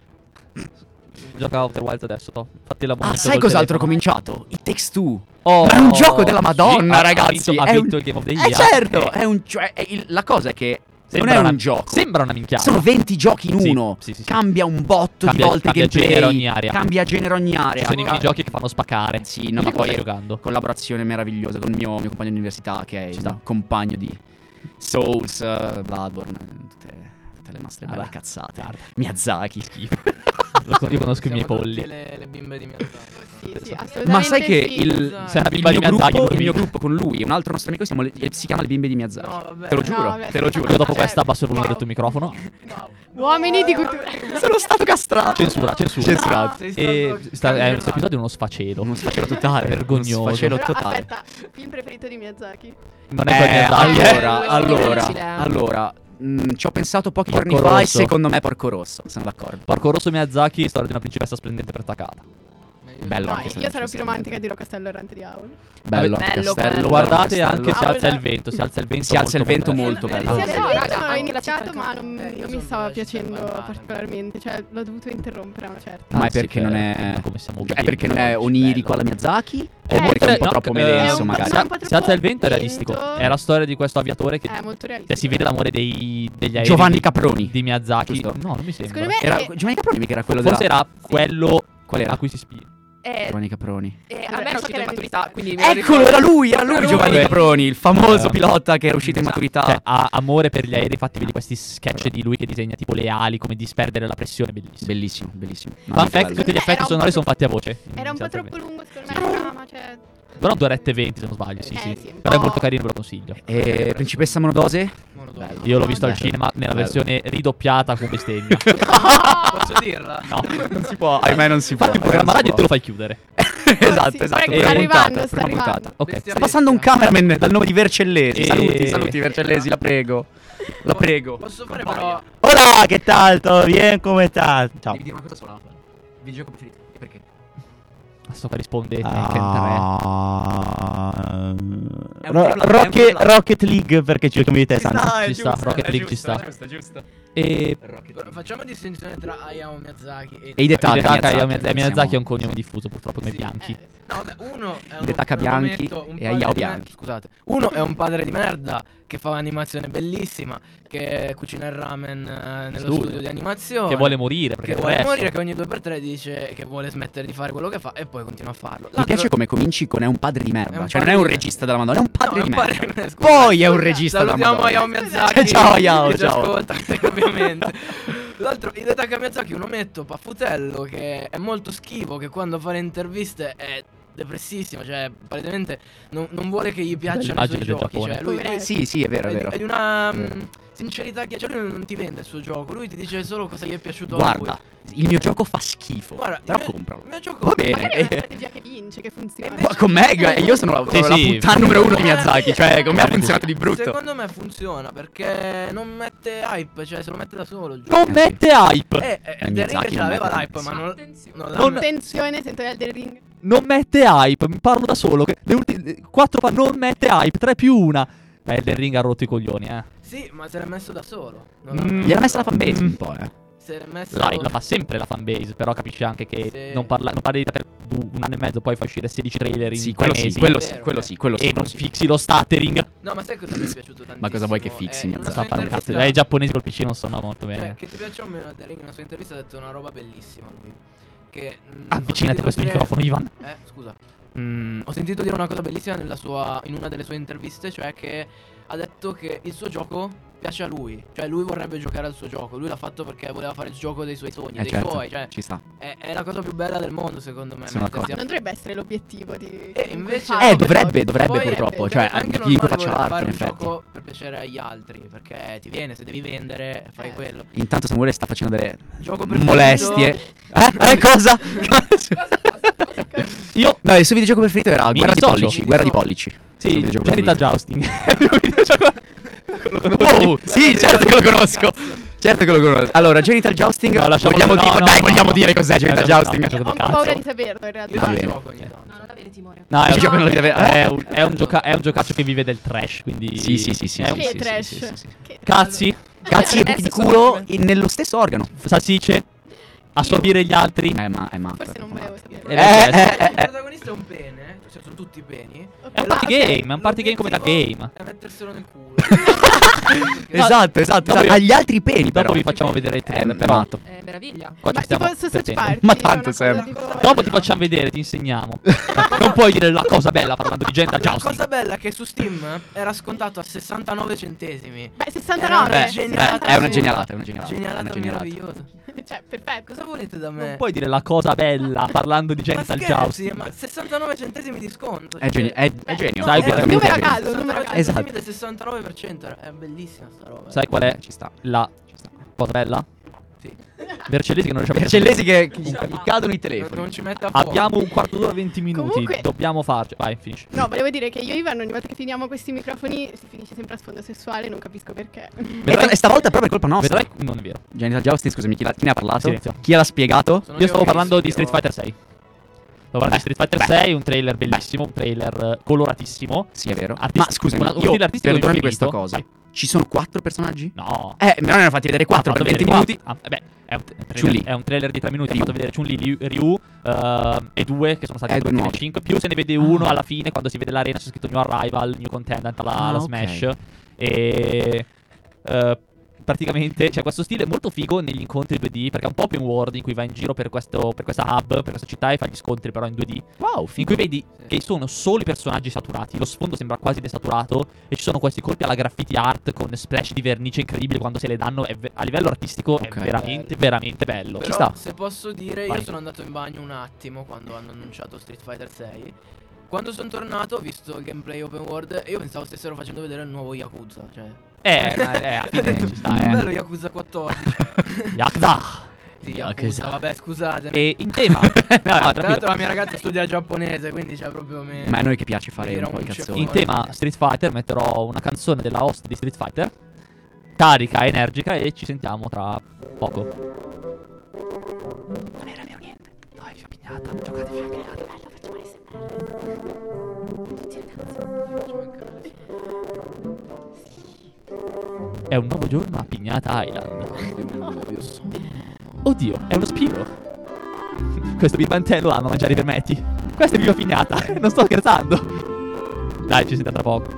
Gioca Outer Wilds adesso. To. Fatti la Ah, moneta sai col cos'altro ho telefono. cominciato? It Takes Two. Oh, Ma è un gioco della Madonna, sì, ha- ragazzi. Ha vinto, ha è vinto un... il Game of the Eh Year. certo, Eh, è un gio- è il- la cosa è che sembra non è una- un gioco. Sembra una minchiata. Sono venti giochi in Sì, uno. sì, sì, sì. Cambia un botto Cambia- di volte cambia gameplay. genere ogni area. Cambia genere ogni area. Ci sono i Ca- minigiochi che fanno spaccare. Sì, no, ma Che cosa poi stai giocando? collaborazione meravigliosa con il mio, mio compagno di università, che è Ci il sta. compagno di Souls, eh, Bloodborne, tutte, tutte le nostre belle Vabbè, cazzate. guarda. Miyazaki. Schifo. Lo con- Io conosco i miei Siamo polli. tutte Le, le bimbe di Miyazaki. Sì, sì, assolutamente Ma sai che sì. il, Sei una il bimba di mio Miyazaki, gruppo, non il mio mi- gruppo con lui e un altro nostro amico siamo le- si chiama Le Bimbe di Miyazaki. No, vabbè. Te lo No, giuro, vabbè, te lo giuro. Io dopo Cioè, questa abbasso il volume del tuo microfono. Uomini di cultura. Sono stato castrato. Censura, censura. Censurato. Sei E stato sta, eh, cancellato. questo episodio è uno sfacelo. Uno sfacelo totale. Vergognoso. Uno sfacelo Però, totale. aspetta, film preferito di Miyazaki? Non è Eh, per Miyazaki, eh. allora, Eh, allora, difficile, eh. allora, mh, ci ho pensato pochi Porco giorni fa e Rosso. secondo me Porco Rosso, sono d'accordo. Porco Rosso Miyazaki, storia di una principessa splendente per Takata. Bello No, anche io Castello sarò più Castello. romantica e dirò Castello Errante di Aul. Bello, Bello, Castello. bello. Guardate Castello. anche Si Ah, alza il beh. vento, si alza il vento. Si alza il vento molto molto Eh, bello. sì, Però, sì, raga, io l'ho anche iniziato, la città ma non, Eh, io non mi sono stava della città piacendo invernale. particolarmente. Cioè, l'ho dovuto interrompere a una certa. Ma è Ah, sì, perché non che- è. come siamo Cioè, è belli, perché non è bello. onirico alla Miyazaki? O Eh, perché è un po' no, troppo eh, melenso, è un po' magari? Si, un po' si alza il troppo vento è realistico. lento. È la storia di questo aviatore che È molto cioè, realistico. si vede l'amore dei, degli aerei Giovanni di- Caproni. di Miyazaki. Giusto? No, non mi sembra. Secondo me Era, è- Giovanni Caproni mica era quello Forse della... era quello Qual era? a cui si ispira. Eh, Giovanni Caproni. eh, Allora, a me so è che uscito in era maturità, quindi me lo Eccolo, ricordo. era lui, era lui Giovanni lui. Caproni, il famoso Eh. pilota che era uscito in maturità. Cioè, ha amore per gli aerei. Infatti, vedi questi sketch di lui che disegna tipo le ali, come disperdere la pressione. Bellissimo. Bellissimo, bellissimo. No, Fun molto fact: bello. tutti gli Era effetti un sonori po' sono fatti a voce. Era un po' Inizialmente. troppo lungo, secondo me, la trama, cioè... Però due orette e venti, se non sbaglio. Sì, Eh, sì. sì, un Però è po'. molto carino, ve lo consiglio. E Principessa Monodose? Monodose. Bello. Io l'ho visto al Bello. cinema nella Bello. versione ridoppiata con bestemmia. Posso dirla? No, Non si può, ahimè non si può. Infatti, il programma radio te lo fai chiudere. Esatto, Sì, esatto. guarda che sta prima arrivando, puntata, sta prima arrivando. puntata. Ok. Bestia Sta passando un cameraman dal nome di Vercellesi. E- Saluti, saluti Vercellesi, la prego. La prego. Posso fare però... Hola, ¿qué tal? ¿Todo bien? ¿Cómo estás? Ciao. Devi dire una cosa sola. Videogioco preferito. E perché? Sto che risponde Tekken Ah, È un Ro- tecla- è un Rocket, tecla- Rocket League perché ci come di te tanto. Ci sta, Rocket League ci sta. Giusto, giusto. E però facciamo distinzione tra Hayao Miyazaki e... E Hidetaka Hidetaka Miyazaki, Hayao Miyazaki Miyazaki è un siamo- cognome diffuso purtroppo come Sì. bianchi. No, vabbè, uno è un Hidetaka lo Bianchi metto, un e padre Hayao di mer- Bianchi. Scusate. Uno è un padre di merda che fa un'animazione bellissima, che cucina il ramen eh, nello Studio. studio di animazione. Che vuole morire perché Che è vuole presto. morire, che ogni due per tre dice che vuole smettere di fare quello che fa e poi continua a farlo. Mi piace come cominci con è un padre di merda. È un Cioè, non padre è un di- regista della Madonna, è un padre No, è di un padre merda. di merda, scusa. Poi è un regista della Salutiamo Madonna. Hayao Miyazaki. Ciao, Hayao, che ci ciao. ascolta, ovviamente. L'altro, Hidetaka Miyazaki, un ometto paffutello che è molto schivo, che quando fa le interviste è depressissimo, cioè palesemente non, non vuole che gli piacciono i suoi L'immagine del giochi, Giappone. cioè lui, lui Sì, sì, è vero, è è, vero. è di una Vero. mm, sincerità che cioè lui non ti vende il suo gioco, lui ti dice solo cosa gli è piaciuto a Guarda, lui. il mio gioco fa schifo. Guarda, Però il mio- compralo. il mio gioco Va bene. Magari è una eh. strategia che vince, che funziona. invece- Ma con me, eh, io sono la, Sì, la sì. puttana numero uno di Miyazaki. Cioè, con me ha Eh, funzionato di brutto. Secondo me funziona perché non mette hype, cioè se lo mette da solo il gioco. Non mette hype. Eh, eh, Eh, The Ring Miyazaki ce non l'aveva mette l'hype, ma non, non l'ha Non- Attenzione, sento Elden Ring. Non mette hype. Mi parlo da solo. Che le ultime quattro pa- non mette hype. tre più una. Eh, Elden Ring ha rotto i coglioni, eh. Sì, ma se l'è messo da solo. Non l'ha- Mm. Gliel'ha messa la fanbase un po', eh. Se l'è messo La, la fa sempre la fanbase, però capisci anche che Sì. non, parla, non parli da per un anno e mezzo, poi fai uscire sedici trailer in Sì, tre quello sì, mesi quello Vero, sì, quello vero. sì, quello sì. e quello non sì. fixi lo stuttering. No, ma sai cosa mi è piaciuto tantissimo? Ma cosa vuoi che fixi, Eh, in Miyazaki? una Sta a sua fare un cazzo. intervista- Eh, i giapponesi col P C non stanno molto bene. Cioè, che ti piaccia o meno The Ring, nella sua intervista ha detto una roba bellissima lui. Che mm, ho Avvicinati sentito a questo dire- microfono, Ivan. Eh, scusa. Mm, ho sentito dire una cosa bellissima nella sua, in una delle sue interviste, cioè che ha detto che il suo gioco piace a lui. Cioè lui vorrebbe giocare al suo gioco. Lui l'ha fatto perché voleva fare il gioco dei suoi sogni, Eh, dei certo, suoi. Cioè, ci sta. è, è la cosa più bella del mondo, secondo me. Sono mettersi a- Non dovrebbe essere l'obiettivo di... E invece- fare Eh, un dovrebbe, gioco. dovrebbe Poi purtroppo. è Cioè, anche chiunque normale faccia voler l'arte, fare in un effetti. gioco per piacere agli altri, perché ti viene, se devi vendere, fai Eh. quello. Intanto Samuele sta facendo delle Gioco preferito- molestie. Eh? Eh, cosa? Io No, il suo videogioco preferito era Mi Guerra di dissocio. Pollici. Mi Guerra di dissocio. Pollici. Il suo Sì, videogioco Genital preferito. Jousting. Wow, sì, certo che lo conosco. Certo che lo conosco. Allora, Genital Jousting. No, lasciamo- vogliamo no, dire, no, dai, no, vogliamo no. dire cos'è Genital Eh, no, Jousting? no, Ho un po' Cazzo. paura di saperlo in Io realtà. ci bene. gioco ogni tanto. No, non avere timore. No, è Io un, gioco non li deve- è un, è un gioca- è un giocaccio che vive del trash, quindi... Sì, sì, sì, sì. è sì, un- Che sì, sì, trash. sì, sì, sì. Che- Cazzi, Cazzi e buchi di Adesso culo sono- in- nello stesso organo. salsicce, assorbire gli altri. Eh, ma è matto. Forse non volevo sapere. Eh, Eh, eh, eh, Il eh. protagonista è un pene, cioè sono tutti peni. È un party game, è un party game come da game. È metterselo nel culo. Esatto, esatto. Dopo- esatto. Agli altri peni, però. Dopo vi facciamo vedere il Eh, trailer, però. però... matto. Eh, meraviglia. Qua Ma ci stiamo tipo su Search perdendo. Party, Ma una tanto, cosa Sam. tipo- Dopo ti facciamo vedere, ti insegniamo. Non puoi dire la cosa bella parlando di gender La jousting. cosa bella è che su Steam era scontato a sessantanove centesimi. Beh, sessantanove. Beh, Beh, genialata. è una genialata, è una genialata. È Genialata una genialata. meravigliosa. Cioè, perfetto. Cosa volete da me? Non puoi dire la cosa bella parlando di Ma genital scherzi, jousting. ma sessantanove centesimi di sconto. È, geni- è, è genio. Sai è che- veramente numero a genio. caso, numero a caso. Esatto. del sessantanove per cento. È bellissima sta roba. Sai qual è Ci sta. la cosa bella? Sì. Vercellesi che non riusciamo a Vercellesi che gli gli cadono i Non, telefoni. non ci mette a fuoco. Abbiamo un quarto d'ora, venti minuti. Comunque- Dobbiamo farci. Vai, finisci. No, volevo dire che io e Ivan ogni volta che finiamo questi microfoni si finisce sempre a sfondo sessuale, non capisco perché. Vedrai- E stavolta però è colpa nostra. Vedrai, non è vero. Genital Jousting, scusami, chi, l'ha- chi ne ha parlato? Silenzio. Chi l'ha spiegato? Sono Io stavo che parlando di schifo. Street Fighter sei. parlando di Street Fighter sei, un trailer bellissimo, un trailer coloratissimo. Sì, è vero. Artisti- Ma scusami, una- un io stile artistico perdonami che ho questa finito. cosa. Vai. Ci sono quattro personaggi? No. Eh, me ne hanno fatti vedere quattro Ha per fatto venti vedere minuti. quattro. Ah, beh, è un, è un Chun-Li. trailer, è un trailer di tre minuti. Ha Ryu. fatto vedere Chun-Li, Liu- Ryu uh, e due che sono stati Eh, due introdotti nel nuovi. cinque. Più se ne vede uno alla fine quando si vede l'arena c'è scritto New Arrival, New Contendant alla, Ah, alla ok. Smash. E uh, praticamente c'è questo stile molto figo negli incontri due D, perché è un po' open world in cui vai in giro per, questo, per questa hub, per questa città e fai gli scontri però in due D. Wow, In figo. cui vedi che sono solo i personaggi saturati, lo sfondo sembra quasi desaturato e ci sono questi colpi alla graffiti art con splash di vernice incredibili quando se le danno. È ve- a livello artistico Ok. è veramente, veramente bello. Però, Ci sta. se posso dire, Vai. io sono andato in bagno un attimo quando hanno annunciato Street Fighter sei. Quando sono tornato ho visto il gameplay open world e io pensavo stessero facendo vedere il nuovo Yakuza. Cioè, Eh, ma- eh, alla fine ci sta, eh. bello Yakuza quattordici. Yakuza. Sì, Yakuza. Yakuza, vabbè, scusate. E in tema. No, Tra tranquillo. l'altro la mia ragazza studia giapponese, quindi c'è proprio me. Ma a noi che piace fare Era un po' un i chef. cazzoni. In tema Street Fighter metterò una canzone della host di Street Fighter, carica, energica, e ci sentiamo tra poco. Non era vero niente. Dai, via pignata, giocate via pignata. È un nuovo giorno a Pignata Island. Oddio, è uno spiro. Questo birmantello ama mangiare i vermetti. Questa è viva Pignata. Non sto scherzando. Dai, ci sentiamo tra poco.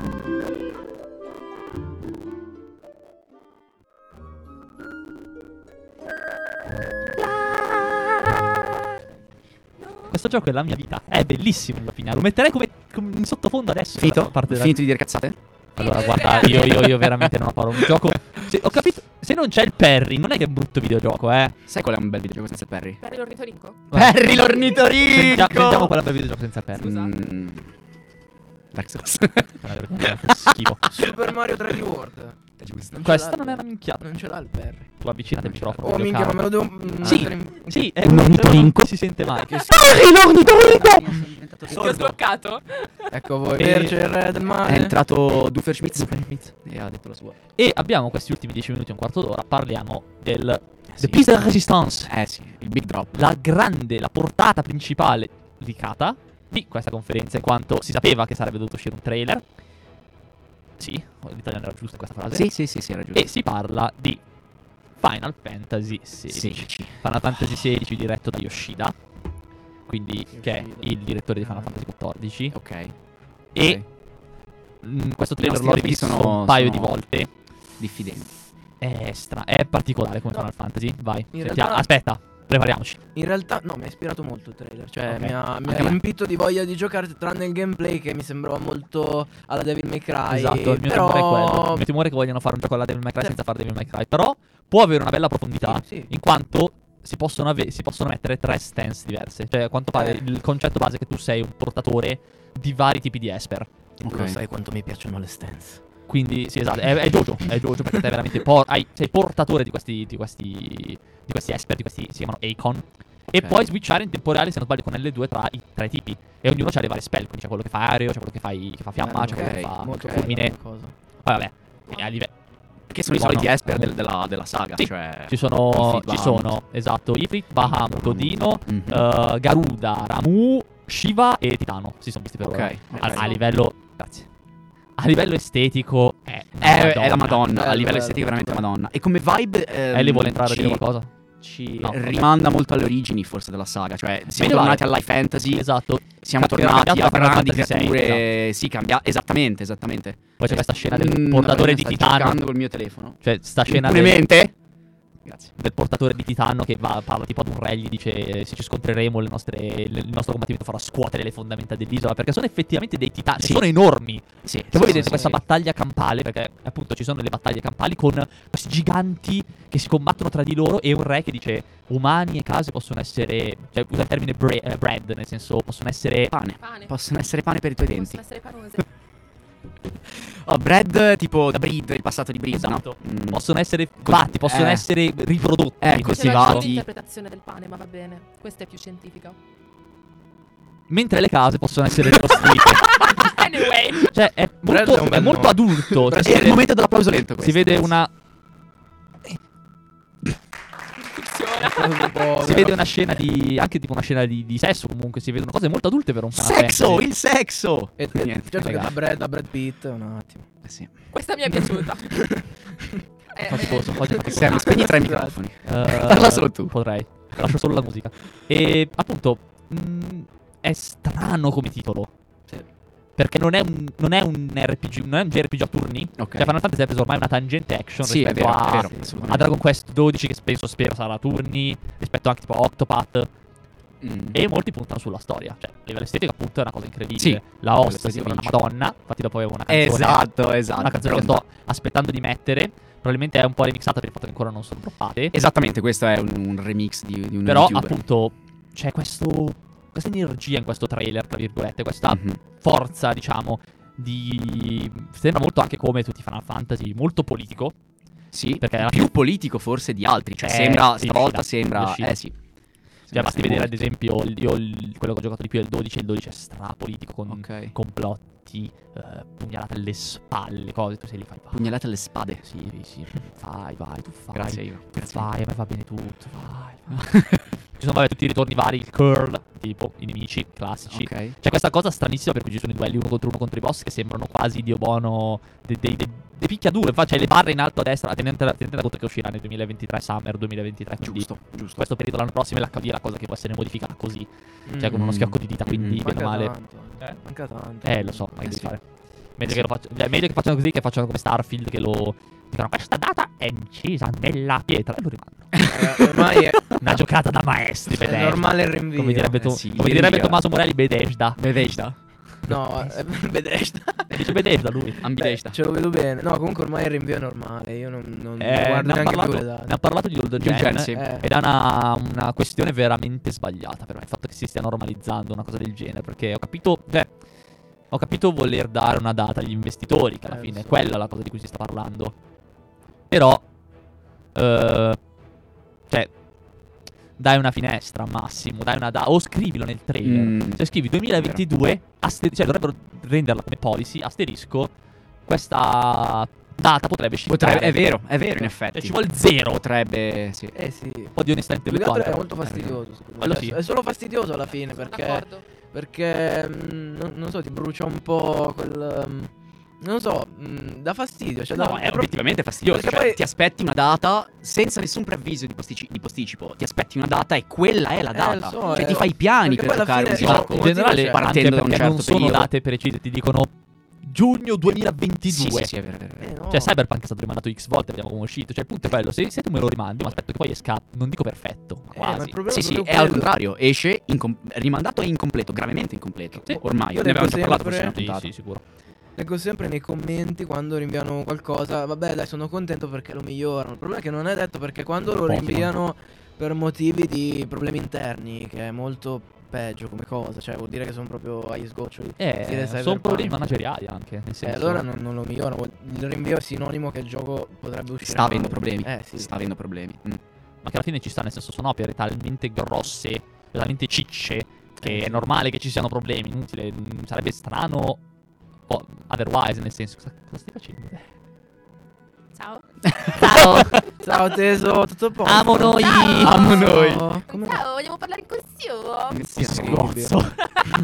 Questo gioco è la mia vita. È bellissimo Viva Pignata. Lo metterei come, come in sottofondo adesso. Finito? A parte da- Finito di dire cazzate? Allora, guarda, io, io, io veramente non ho parola. Un gioco. Se, ho capito. Se non c'è il Perry, non è che è un brutto videogioco, eh. Sai qual è un bel videogioco senza il Perry? Per l'ornitorinco? Perry l'ornitorinco! Sentiamo, sentiamo qual è il bel videogioco senza il Perry. Mm. Dark Souls. Schifo. Super Mario tre D World. Non ce Questa l'ha non è il- una minchiata. Non ce l'ha il Perry. Tu avvicinate il microfono. Oh voglio minchia, ma caro. me lo devo mm, Sì, mettere in- sì, è Un ornitorinco? non si sente mai. Che Perry l'ornitorinco! Ti ho sbloccato? Ecco voi, E- Perce, il re del È male. entrato Doofenshmirtz e ha detto la sua. E abbiamo questi ultimi dieci minuti, un quarto d'ora. Parliamo del Sì. The Piece of Resistance. Eh sì, il big drop. La grande, la portata principale licata di questa conferenza, in quanto si sapeva che sarebbe dovuto uscire un trailer. Sì, l'italiano era giusto questa frase. Sì, sì, sì, sì, era giusto. E si parla di Final Fantasy sedici. Sì. Final Fantasy sedici diretto da Yoshida, quindi che è il direttore di Final Fantasy quattordici. Ok. E mm, questo trailer nostri l'ho ospiti rivisto sono- un paio sono- di volte. Diffidenti. È stra- è particolare come No. Final Fantasy. Vai. In Sentiamo- realtà- Aspetta, prepariamoci. In realtà no, mi ha ispirato molto il trailer. Cioè Ok. mi ha, mi ha Anche a me. riempito di voglia di giocare, tranne il gameplay che mi sembrava molto alla Devil May Cry. Esatto, il mio però... timore è quello. Il mio timore è che vogliono fare un gioco alla Devil May Cry Sì. senza fare Devil May Cry. Però può avere una bella profondità, Sì, sì. in quanto si possono, ave- si possono mettere tre stance diverse. Cioè, a quanto pare Eh. il concetto base è che tu sei un portatore di vari tipi di Esper. Ok. Lo sai quanto mi piacciono le stance. Quindi, sì, esatto, è, è Jojo, è Jojo perché te veramente por- hai- sei portatore di questi, di questi, di questi Esper, di questi, si chiamano Akon. E Ok. puoi switchare in tempo reale, se non sbaglio, con L due tra i tre tipi. E ognuno ha le varie spell, quindi c'è quello che fa aereo, c'è quello che, fai, che fa fiamma, c'è quello che fa molto ok. fulmine. bella cosa. Poi vabbè, e a livello... Che sono i Buono. soliti Esper del- della, della saga. Sì, Cioè, Ci sono, Ifrit, ci Bahamut. sono, esatto, Ifrit, Bahamut, Odino, Mhm. eh, Garuda, Ramu, Shiva e Titano. Si sono visti per Ok, ora. ok. A, a livello... Grazie. A livello estetico è... È, è la Madonna, a Bello, livello bello, estetico veramente la bello. Madonna. E come vibe ehm, Ellie vuole entrare a ci, dire qualcosa? ci No, vabbè. rimanda molto alle origini forse della saga. Cioè siamo Medievale. tornati all'high fantasy. Esatto. Siamo Che era tornati cambiato a da Final grandi Fantasy sei, creature. Sì, cambia. Esattamente, esattamente. Poi c'è questa scena del Mm, portatore Madonna, di sta Titano. giocando col mio telefono. Cioè, sta scena del, Impunemente. Grazie. del portatore di Titano che va, parla tipo ad un re, gli dice eh, se ci scontreremo le nostre, le- il nostro combattimento farà scuotere le fondamenta dell'isola, perché sono effettivamente dei titani, Sì. sono enormi. Sì, Se sì, voi sì, vedete sì, questa sì. battaglia campale, perché appunto ci sono le battaglie campali con questi giganti che si combattono tra di loro e un re che dice umani e case possono essere, cioè usa il termine bre- eh, bread, nel senso possono essere Pane. Pane. Possono essere pane per i tuoi denti. Possono essere panose. Oh, bread tipo da breed, il passato di breed, esatto, no? Mm. possono essere fatti, possono eh. essere riprodotti, Eh, Questa così è va. la coltivati. interpretazione del pane, ma va bene. Questa è più scientifica. mentre le case possono essere ricostruite. Anyway. Cioè è Bread molto, è un è bel molto nome. adulto, cioè, È si il vede- momento dell'applauso lento si questo. vede una funziona. Si vede una scena di. Anche tipo una scena di, di sesso. Comunque si vedono cose molto adulte per un Final Sexo, Fantasy. il sesso! E E niente, certo che raga. da Brad, da Brad Pitt, un attimo. Eh sì. Questa mi è piaciuta. Eh, Faticoso, oggi è faticoso. Sam, spegni tre microfoni. Eh, Parla solo tu. Potrei. Lascio solo la musica. E appunto. mh, è strano come titolo. Sì. Perché non è un, non è un R P G, non è un J R P G a turni. Ok. Cioè Final Fantasy ha preso ormai una tangente action Sì, è rispetto vero, a, è vero, sì, assolutamente. a Dragon Quest dodici, che penso spero sarà a turni, rispetto anche tipo a Octopath. Mm. E molti puntano sulla storia. Cioè, a livello estetico appunto è una cosa incredibile. Sì, la host questa sembra una vince. madonna. Infatti dopo avevo una canzone. Esatto, esatto. Una canzone che pronto. sto aspettando di mettere. Probabilmente è un po' remixata per il fatto che ancora non sono droppate. Esattamente, questo è un, un remix di, di un Però YouTuber. appunto c'è questo, questa energia in questo trailer, tra virgolette. Questa Mhm. forza, diciamo, di... Sembra molto anche come tutti i Final Fantasy, molto politico. Sì, Perché alla più fine- politico forse di altri. Cioè, Eh, sembra, sì, stavolta sì, sembra... sì. Eh sì. Cioè, basti vedere ad molto. esempio il- io il- quello che ho giocato di più è il dodici, e il dodici è strapolitico con Ok. complotti, eh, pugnalate alle spalle, cose, tu sei lì fai vai. Pugnalate alle spade. Sì, sì, vai, vai, tu fai. Grazie io. Tu Grazie. vai, a me va bene tutto, vai, vai. Ci sono vabbè tutti i ritorni vari, il curl, tipo i nemici classici. Ok. C'è questa cosa stranissima per cui ci sono i duelli uno contro uno contro i boss che sembrano quasi Dio buono, dei, dei, dei, dei picchiaduro. Infatti c'hai le barre in alto a destra, tenente, tenente da conto che uscirà nel duemilaventitré, Summer duemilaventitré, quindi Giusto, giusto. questo periodo l'anno prossimo è la, la cosa che può essere modificata così, cioè con Mm. uno schiocco di dita, quindi Mm. bene o Manca male. tanto. Eh? Manca tanto. Eh, lo so, ma che Eh, devi sì. fare? Meglio, che lo faccia- cioè, meglio che facciano così che facciano come Starfield, che lo dicono questa data è incisa nella pietra e lo rimandano. Eh, ormai è, Una giocata da maestri, è Bethesda. normale il rinvio. Come direbbe, tu- Eh sì, come il direbbe rinvio. Tommaso Morelli, Bethesda. Bethesda. No, eh, Bethesda. Dice Bethesda lui. Beh, Ambidesda. ce lo vedo bene. No, comunque ormai il rinvio è normale. Io non, non Eh, guardo ne, ha neanche più parlato, le ne date. ha parlato di Old Old Gen, Gen, sì. Eh. ed è una, una questione veramente sbagliata per me, il fatto che si stia normalizzando una cosa del genere, perché ho capito, cioè, ho capito voler dare una data agli investitori, che alla Eh, fine sì. è quella la cosa di cui si sta parlando. Però, eh, cioè, dai una finestra al massimo, dai una data, o scrivilo nel trailer. Mm. Se scrivi duemilaventidue, aster- cioè dovrebbero renderla come policy, asterisco, questa data potrebbe scivolare. Potrebbe, è vero, è vero in effetti. Cioè, ci vuole zero. Potrebbe, sì. Eh sì. Un po' di onestà Più che altro intellettuale. è però. molto fastidioso. secondo me. Quello Cioè, sì. È solo fastidioso alla fine perché. D'accordo. Perché. mm, non, non so, ti brucia un po' quel. mm, non so, mm, dà fastidio. Cioè, No, dà- è obiettivamente fastidioso. Perché Cioè, poi- ti aspetti una data senza nessun preavviso di, postici- di posticipo. Ti aspetti una data e quella è la Eh, data. lo so, cioè, eh, ti fai i piani perché per poi alla giocare un fine- Ma gioco. in motivo generale, c'è. Partendo anche da un perché certo non sono periodo. date precise, ti dicono giugno duemilaventidue. Sì, sì, sì, è vero, è vero, è vero. Eh, no. Cioè, Cyberpunk è stato rimandato X volte, vediamo come è uscito. Cioè, il punto è quello. Se, se tu me lo rimandi, ma aspetto che poi esca, non dico perfetto, ma Eh, ma quasi. il problema Sì, è sì, proprio è al quello. contrario. Esce incom- rimandato e incompleto, gravemente incompleto. Sì. Ormai, Io ne avevamo leggo già parlato sempre- forse in una Sì, puntata. sì, sicuro. Leggo sempre nei commenti quando rinviano qualcosa. Vabbè, dai, sono contento perché lo migliorano. Il problema è che non è detto perché quando lo Pochi, rinviano per motivi di problemi interni, che è molto peggio come cosa. Cioè, vuol dire che sono proprio agli sgoccioli. Eh, Stile sono Cyberpunk. problemi manageriali anche. Nel E senso, allora non, non lo migliorano. vuol- Il rinvio è sinonimo che il gioco potrebbe uscire. Sta avendo male. problemi. Eh, sì. Sta avendo problemi. Mm. ma che alla fine ci sta, nel senso, sono opere talmente grosse, talmente cicce, che Eh, è sì. normale che ci siano problemi. Inutile. mm, Sarebbe strano. o otherwise, nel senso, cosa, cosa stai facendo? Ciao. Ciao. Ciao teso, tutto a posto? Amo noi. Amo noi. Come Ciao, vogliamo parlare in consiglio? Sì, sì. Scorzo.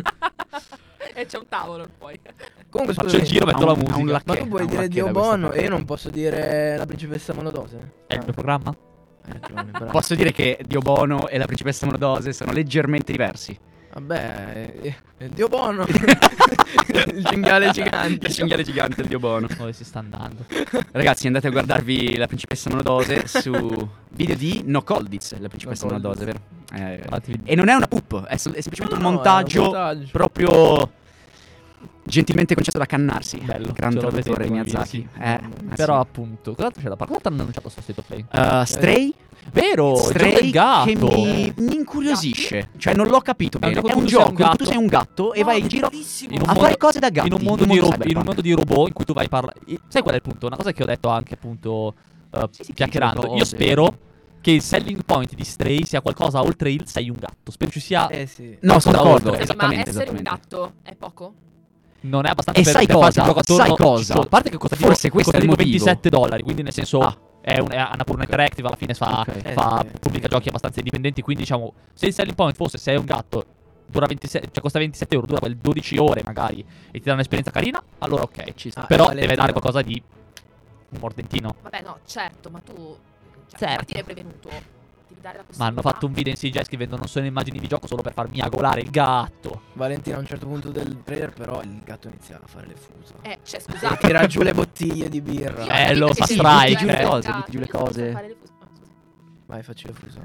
E c'è un tavolo poi. Comunque Faccio scusami, il giro, metto Ha la un- ha musica. un ma lacchè, tu ha puoi un dire lacchè Dio da questa Bono parte. e io non posso dire la principessa monodose. È il mio programma? Hai ragione, bravo. Posso dire che Dio Bono e la principessa monodose sono leggermente diversi. Vabbè, eh, eh, Dio Bono. Il cinghiale gigante. Il cinghiale gigante del Dio Bono. Dove si sta andando? Ragazzi, andate a guardarvi la principessa monodose su video di No Colditz, la principessa No monodose, Colditz. vero? Eh, Guardatevi- e non è una pup, è, sol- è semplicemente No, un no, è un montaggio, montaggio. proprio gentilmente concesso da Cannarsi. Bello, Gran ce l'ho traduttore presente come Miyazaki. video, sì. Eh, eh, Però sì. appunto, cos'altro c'è da parlare? Cos'altro hanno annunciato sto State of Play? Uh, Stray, Vero, il gioco Stray del gatto. che mi, mi incuriosisce. Cioè, non l'ho capito È un bene. gioco È in un cui tu sei gioco un in cui tu gatto. sei un gatto e No, vai in giro bellissimo. In un a mondo- fare cose da gatti. In un mondo, di, ro- cyberpunk. in un mondo di robot in cui tu vai a parlare. Sai qual è il punto? Una cosa che ho detto anche appunto uh, Sì, sì, chiacchierando. dici le Io cose. spero che il selling point di Stray sia qualcosa oltre il sei un gatto. Spero ci sia. Eh sì. No, sono Qualcosa d'accordo. oltre. Esattamente, Ma essere un esattamente. gatto è poco? Non è abbastanza E per, sai per farsi cosa? un gioco attorno. Sai cosa? A parte che costa tipo, Forse questo costa è il tipo motivo. ventisette dollari. Quindi nel senso Ah. è è, un, è Annapurna Interactive, alla fine fa, Ok. fa- Eh, sì. pubblica giochi abbastanza indipendenti, quindi diciamo, se il selling point fosse sei un gatto, dura ventisette, cioè costa ventisette euro, dura quel dodici ore magari e ti dà un'esperienza carina, allora ok, ci sta. Ah, Però Valentino. deve dare qualcosa di un mordentino. Vabbè, no, certo, ma tu. Cioè, Certo. Martino è prevenuto. Devi dare la Ma hanno possibilità. fatto un video in C G I scrivendo non sono immagini di gioco solo per farmi agolare il gatto. Valentina a un certo punto del trailer però il gatto inizia a fare le fusa. Eh, cioè, E scusate. tira giù le bottiglie di birra. Io- Eh, lo io- fa sì, strike, butti giù le eh. cose, Butti giù le io so cose. fare le fus- ah, scusa. Vai, facci le fusa.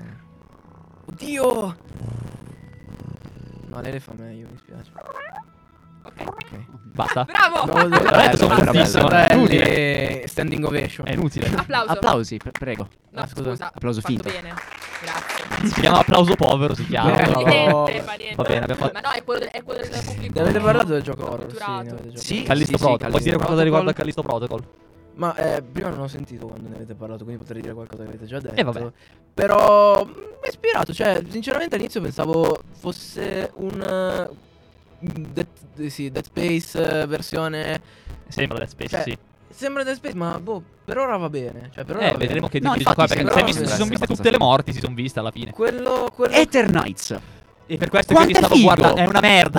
Oddio! No, lei le fa meglio, mi spiace. Ok. Basta. Bravo! No, no, Ho detto, sono bello, fortissimo. bello. È inutile. Inutile. Standing ovation. È inutile. Applauso. Applausi, pre- prego. No, Ah, scusa. scusa. Applauso fatto finto. bene. Grazie. Si chiama applauso povero, si chiama. Eh, però. no. Niente, fa niente. Va bene, abbiamo fatto- Ma no, è quello, del- è quello del pubblico. Ne avete parlato del gioco horror? Sì, culturato. ne avete già Sì. Callisto sì, Protocol. Callisto Puoi dire qualcosa Protocol. riguardo a Callisto Protocol? Ma eh, prima non ho sentito quando ne avete parlato, quindi potrei dire qualcosa che avete già detto. Eh, vabbè. Però mm, mi ha ispirato, cioè, sinceramente all'inizio pensavo fosse un eh, Dead, eh, sì, Dead Space eh, versione. Sembra Dead Space, Cioè, sì. Sembra Dead Space, ma boh, per ora va bene. Cioè, per ora Eh, va vedremo che No, tipo di gioco è, infatti, perché sì, si, è però visto- si deve sono essere viste tutte le abbastanza morti, si sono viste alla fine. bene. Quello, quello Ether Knights. E per questo io mi Quanto è stavo figo! guardando. È una merda.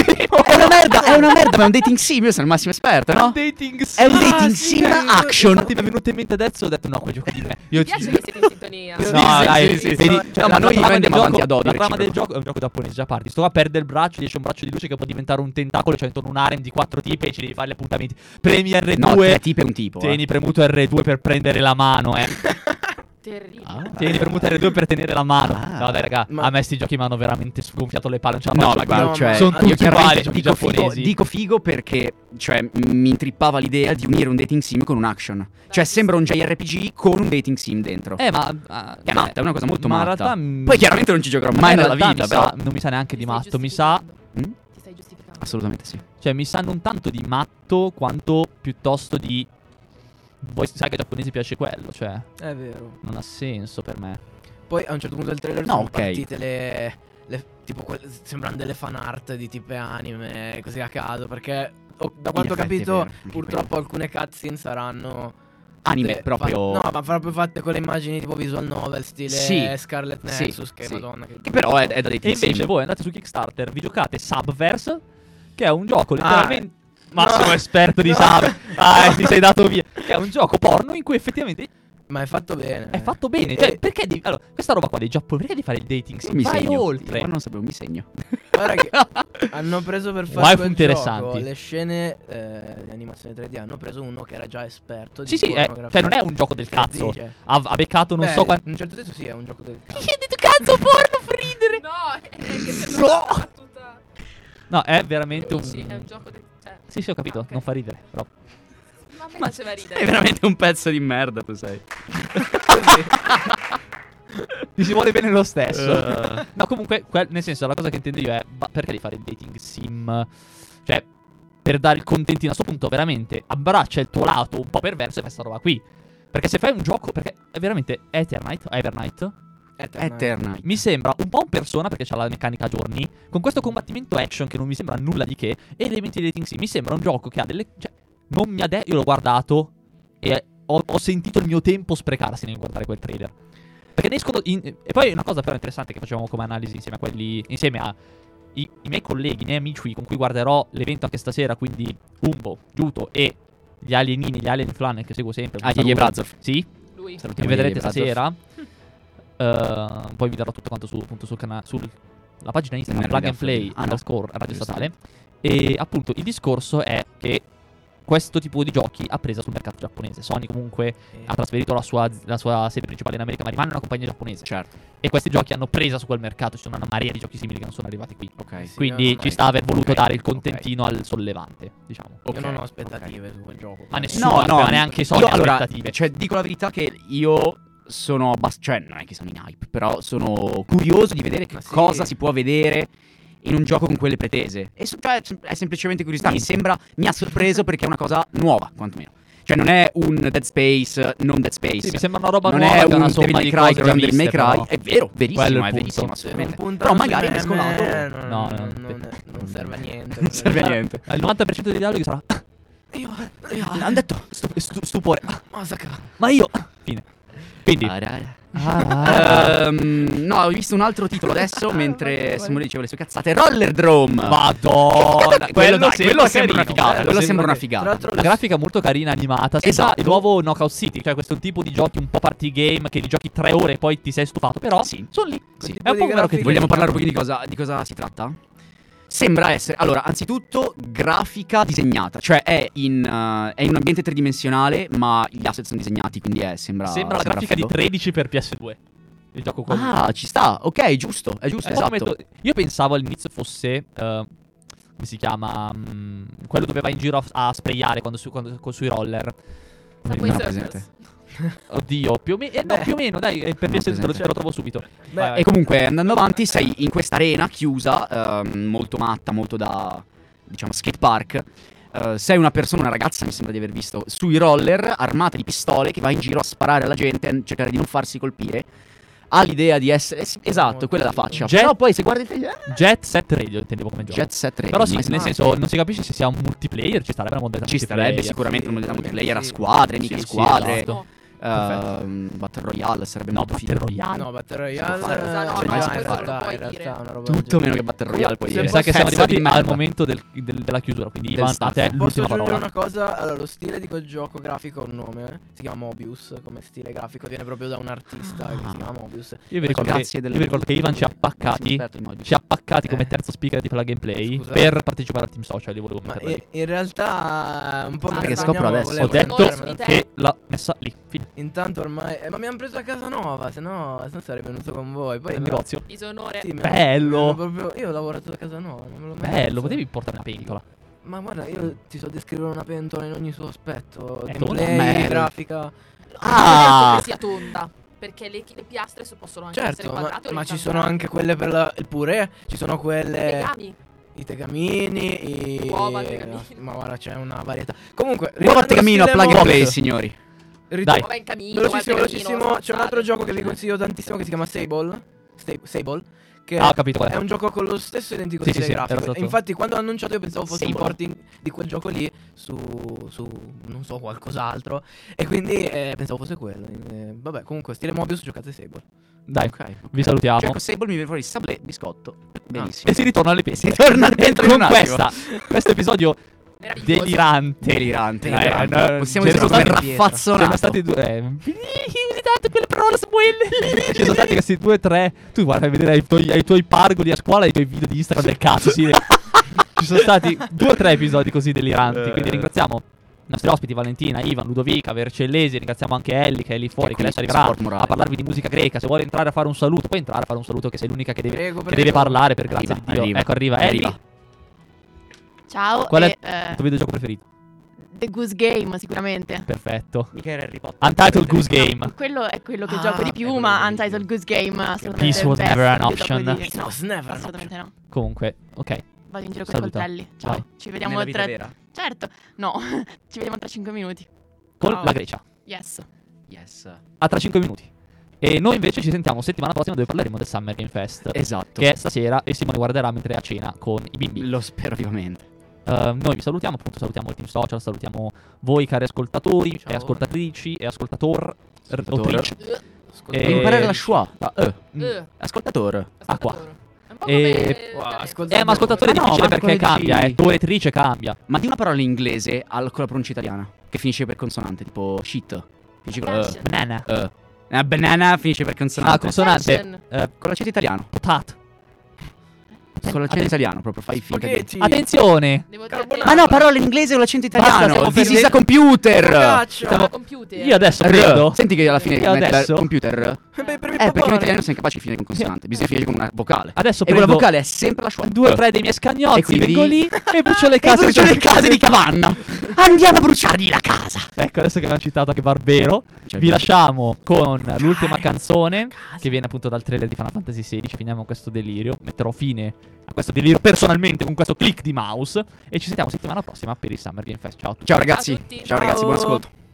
È una merda, è una merda, ma è un dating sim, io sono il massimo esperto, È un no? dating È un sim. dating Ah, sim sì, action. Infatti mi è venuto in mente adesso, ho detto no, quel gioco di me. Io Mi piace che siete in sintonia. No, Sì, dai, sì, sì, sì, vedi, no, cioè, no, la ma noi trama del andiamo avanti gioco- ad odio La trama del reciproco. gioco è un gioco giapponese, già parti. Sto qua, perde il braccio, gli esce un braccio di luce che può diventare un tentacolo, cioè intorno a un harem di quattro tipi e ci devi fare gli appuntamenti. Premi R due. No, tre tipi e un tipo. eh. Tieni premuto R due per prendere la mano, eh. Terribile. Ah. Tieni premuto R due per tenere la mano. Ah. No, dai, raga, Ma- a me sti giochi mi hanno veramente sgonfiato le palle. Non ce la No, faccio ma più. guarda, no, cioè, ma- sono io tutti io uguali chiaramente i giochi dico figo, giapponesi. dico figo perché, cioè, m- mi intrippava l'idea di unire un dating sim con un action. Cioè, sembra un J R P G con un dating sim dentro. Eh, ma ah, È matta, è una cosa molto ma in matta. realtà mm, Poi chiaramente non ci giocherò ma mai in nella realtà vita, mi però. sa- non mi sa neanche di Ti stai matto, mi sa giustificando. Mm? Ti stai giustificando. Assolutamente sì. Cioè, mi sa non tanto di matto quanto piuttosto di. Voi sai che ai giapponesi piace quello, cioè, È vero. non ha senso per me. Poi a un certo punto del trailer No, sono ok. partite le, le- tipo quelle, sembrano delle fan art di tipe anime così a caso, perché oh, da quanto ho effetti è capito vero, anche purtroppo alcune cutscene saranno Anime tutte proprio. fa- no, ma proprio fatte con le immagini tipo visual novel stile Sì. Scarlet Sì, Nexus che sì. madonna che, Che però è, è da E dating invece sim. voi andate su Kickstarter, vi giocate Subverse, che è un gioco Ah, letteralmente. Ma no. sono esperto di No. Sub. Ah, ti sei dato via. Che è un gioco porno in cui effettivamente ma è fatto bene. è fatto bene. Cioè, Eh. perché devi. Allora, questa roba qua dei Giappone, perché devi fare il dating sim? Mi Vai segno. oltre. Ma non sapevo, mi segno. Guarda che hanno preso per fare Waifu quel interessanti. gioco le scene eh, di animazione tre D, hanno preso uno che era già esperto di Sì, sì, è- pornografia. cioè non è un gioco del tre D, cazzo. cioè. Ha, ha beccato non Beh, so quanto. in un certo senso sì, è un gioco del cazzo. Chi ha detto cazzo porno per ridere? No, è che sembra No. una battuta. No, è veramente un. Sì, è un gioco del. Cioè, Sì, sì, ho capito, ok. non fa ridere, però. Ma a me faceva ridere. È veramente un pezzo di merda, tu sei. Ti si vuole bene lo stesso. Eh. No, comunque, quel- nel senso, la cosa che intendo io è ba- perché devi fare il dating sim? Cioè, per dare il contentino. A sto punto, veramente, abbraccia il tuo lato un po' perverso e fai sta roba qui. Perché se fai un gioco, perché è veramente Eternite, Evernight, Eternite. mi sembra un po' un persona perché c'ha la meccanica a giorni, con questo combattimento action che non mi sembra nulla di che, e elementi di dating sim. Mi sembra un gioco che ha delle. Cioè, non mi ha detto. Io l'ho guardato e ho, ho sentito il mio tempo sprecarsi nel guardare quel trailer. Perché ne escono. in- e poi una cosa però interessante che facevamo come analisi insieme a quelli. Insieme a i, i miei colleghi, i miei amici con cui guarderò l'evento anche stasera, quindi Umbo, Giuto e gli alienini, gli alien flan che seguo sempre. Ah, Gli Brazov. Sì, Lui. mi Salutiamo vedrete Gli Brazov. stasera. Eh, poi vi darò tutto quanto su, appunto sul canale, sulla pagina Instagram Nel Plug and Radio Play Ah, no. underscore Radio Giusto. Statale. E appunto il discorso è che questo tipo di giochi ha presa sul mercato giapponese. Sony comunque ha trasferito la sua, la sua sede principale in America, ma rimane una compagnia giapponese. Certo. E questi giochi hanno presa su quel mercato. Ci sono una marea di giochi simili che non sono arrivati qui. Ok. Sì, Quindi no, no, ci no, sta aver voluto ok, dare il ok. contentino al sollevante, diciamo. Io Ok, non ho aspettative su quel gioco. Ma nessuno No, no, aveva neanche Sony io, allora, aspettative. cioè, dico la verità che io sono abbast- cioè, non è che sono in hype, però sono curioso di vedere che Ma sì. cosa si può vedere in un gioco con quelle pretese. E so- cioè, è semplicemente curiosità. Mi sembra, mi ha sorpreso perché è una cosa nuova, quantomeno. Cioè, non è un Dead Space, non Dead Space. Sì, mi sembra una roba non nuova è che è un una Devil somma May di Cry, cose già Devil May viste, Cry. però. È vero, verissimo, Quello è è il verissimo, punto. Se non assolutamente. puntano Però sui magari meme, mescolato. non, No, non, no, non, non serve a niente. Non serve a niente. Il novanta per cento dei dialoghi sarà Io, io, Hanno detto stu- stu- stupore. Masaka. Ma io. Fine. Quindi Ah, ah. Ehm, no, ho visto un altro titolo adesso mentre Simone diceva le sue cazzate. Rollerdrome. Madonna, quello, dai, sembra quello sembra una carino, figata. quello Quello sembra sembra una Tra figata. l'altro La grafica molto carina, animata. Sembra Esatto. il nuovo Knockout City, cioè questo tipo di giochi un po' party game che li giochi tre ore e poi ti sei stufato. Però Sì. sono lì. Sì. È un po' vero che ti Vogliamo parlare un pochino di cosa, di cosa si tratta? Sembra essere, allora, anzitutto grafica disegnata, cioè è in, uh, è in un ambiente tridimensionale, ma gli asset sono disegnati, quindi è, sembra Sembra la grafica figo. di tredici per P S due. Il gioco con Ah, ci sta, ok, giusto, è giusto, È esatto. un po' come- Io pensavo all'inizio fosse eh, come si chiama? Mm, quello dove vai in giro a, a sprayare quando su, quando, con- sui roller. Subway Non ho Surfers. presente. Oddio, più o meno. Eh, no, Beh. più o meno, dai, eh, per Non ho P S due presente. ce lo trovo subito. Vai, vai. E comunque andando avanti sei in questa arena chiusa, ehm, molto matta, molto da, diciamo, skate park. Eh, sei una persona, una ragazza mi sembra di aver visto, sui roller, armata di pistole, che va in giro a sparare alla gente e cercare di non farsi colpire. Ha l'idea di essere, es- esatto, quella è la faccia. Jet- Però poi se guardi il trailer, Jet Set Radio intendevo come gioco. Jet Set Radio, Però sì, mai nel sentito. senso, non si capisce se sia un multiplayer, ci starebbe una modalità Ci starebbe multiplayer. sicuramente una modalità Sì, multiplayer a sì. squadre, mica Sì, sì, squadre. esatto. ehm, Battle Royale sarebbe No, molto Battle figo. Royale. No, Battle fare, Royale. no, eh, no, in no, realtà, questo in non realtà, puoi in realtà dire. è una roba Tutto del meno che Battle Royale puoi Se Mi dire. sa che siamo Pezzo arrivati di al merda. momento del- del- della chiusura. Quindi Del Ivan, a staff. te Posso l'ultima aggiungere parola. una cosa? Allora, lo stile di quel gioco grafico ha un nome. eh? Si chiama Mobius come stile grafico. Viene proprio da un artista che si chiama Mobius. Io vi ricordo, Grazie che, delle- io vi ricordo che Ivan ci ha appaccati. Esperto di Mobius. Ci ha appaccati come Eh. terzo speaker di Plug and Play Scusa. per partecipare al team social. Io volevo Ma metterlo in, lì. in realtà un po' Ah, mi perché vergogniamo, scopro adesso. volevo- Ho detto Conosci di te? che l'ha messa lì. Fine. Intanto ormai eh, ma mi hanno preso a casa nuova, se no se no sarei venuto con voi. Poi Il no, negozio. Disonore. sì, mi hanno- Bello. mi hanno proprio- io ho lavorato da casa nuova, non me l'ho mai Bello, messo. potevi portare una pentola. Ma guarda, io ti so descrivere una pentola in ogni suo aspetto. È Gameplay, merda. grafica. Ah! Che sia tonda. Perché le, le piastre so- possono anche essere Certo, ma, quadrate o ma ci rettangolari. sono anche quelle per la, il purè, ci sono I quelle legami. i tegamini, i Uova, tegamini. Ma guarda, c'è una varietà. Comunque, Uova a tegamino a stile Plug and Mobius, Play, signori. ritorno- Dai. Uova in camino. Velocissimo, uova in camino, velocissimo. C'è un altro strozzate. gioco che vi consiglio tantissimo che si chiama Sable. Sta- Sable. Che Ah, ho capito qual è. è un gioco con lo stesso identico Sì, stile sì, sì, era grafico. stato- Infatti, quando l'ho annunciato, io pensavo fosse Sable. un porting di quel gioco lì su, su non so, qualcos'altro. E quindi eh, pensavo fosse quello. Eh, vabbè, comunque, stile Mobius, giocate Sable. Dai, Ok. vi salutiamo. Cerco Sable, mi viene fuori sablé, biscotto. Benissimo. E si ritorna alle pensi. Si torna dentro in con un attimo. questa. Questo episodio Meraviglioso. delirante. Delirante. Eh, delirante. no, Possiamo ce dire ne sono come stati- raffazzonato. Sono stati due. Eh, usi tanto quelle parole, Samuele. Ci sono stati questi due o tre. Tu guarda a vedere ai tuoi, ai tuoi pargoli a scuola e ai tuoi video di Instagram del cazzo. Sì. Ci sono stati due o tre episodi così deliranti. Quindi ringraziamo i nostri ospiti, Valentina, Ivan, Ludovica, Vercellesi. Ringraziamo anche Ellie che è lì fuori, Che che adesso qui, arriverà sport morale. a parlarvi di musica greca. Se vuole entrare a fare un saluto, puoi entrare a fare un saluto, che sei l'unica che deve, Prego, che prego. deve parlare, per grazia Arriva, di Dio. arriva, Ecco, arriva Ellie. arriva. Ciao. Qual è e, il eh, tuo videogioco preferito? The Goose Game, sicuramente. Perfetto. Mica era Harry Potter. Untitled Goose Game. Quello è quello che Ah, gioco di è più, quello ma che Untitled Goose Game assolutamente Peace was è il best never an videogioco option. di- Peace no, was never an assolutamente no. Comunque, ok. Vado in giro con Saluta. i coltelli. Ciao. Vai. Ci vediamo Nella vita tra vera? Certo. No, ci vediamo tra cinque minuti. Con Ciao. la Grecia. Yes. Yes. A tra cinque minuti. E noi invece ci sentiamo settimana prossima dove parleremo del Summer Game Fest. Esatto. Che è stasera e Simone guarderà mentre è a cena con i bimbi. Lo spero vivamente. Uh, noi vi salutiamo, appunto salutiamo il team social, salutiamo voi cari ascoltatori Ciao. e ascoltatrici e ascoltator. r- Ascoltator. autrici. Ascolta- E- Imparare la schwa. Ah, eh. Mm. Eh, Ascoltatore. Acqua. ascoltatore. È un po' E- come- Wow, Cioè, ascolta- Eh, ma ascoltatore è Ma no, difficile ma perché come cambia, dici- eh. Toretrice cambia. Ma di una parola in inglese al- con la pronuncia italiana. Che finisce per consonante, tipo shit. Finisce con Passion. Banana. eh. Una banana finisce per consonante. Ah, consonante. Passion. Eh, Con l'accento italiano. potato. Con l'accento italiano, proprio fai finta di... Spaghetti. Attenzione. Devo Carbonara. Ma no, parole in inglese con l'accento Basta, italiano. stiamo This is perdendo- a computer. Focaccia. Stiamo- computer. Io adesso R. prendo. Senti che alla fine Io mette la- adesso- computer. Beh, per Eh, perché in parole. italiano siamo capaci di finire con consonante. Bisogna finire con una vocale. Adesso E quella prendo vocale è sempre la schwa. due o tre dei miei scagnozzi, E quindi- vengo lì e brucio le E case. brucio le case di Cavanna. Andiamo a bruciargli la casa. Ecco, adesso che abbiamo citato anche Barbero, Cioè, vi lasciamo con l'ultima canzone che viene appunto dal trailer di Final Fantasy sedici. Finiamo questo delirio. Metterò fine a questo delirio personalmente con questo click di mouse. E ci sentiamo settimana prossima per il Summer Game Fest. Ciao a tutti. Ciao ragazzi. Ciao a tutti. Ciao ragazzi, buon Ciao. ascolto.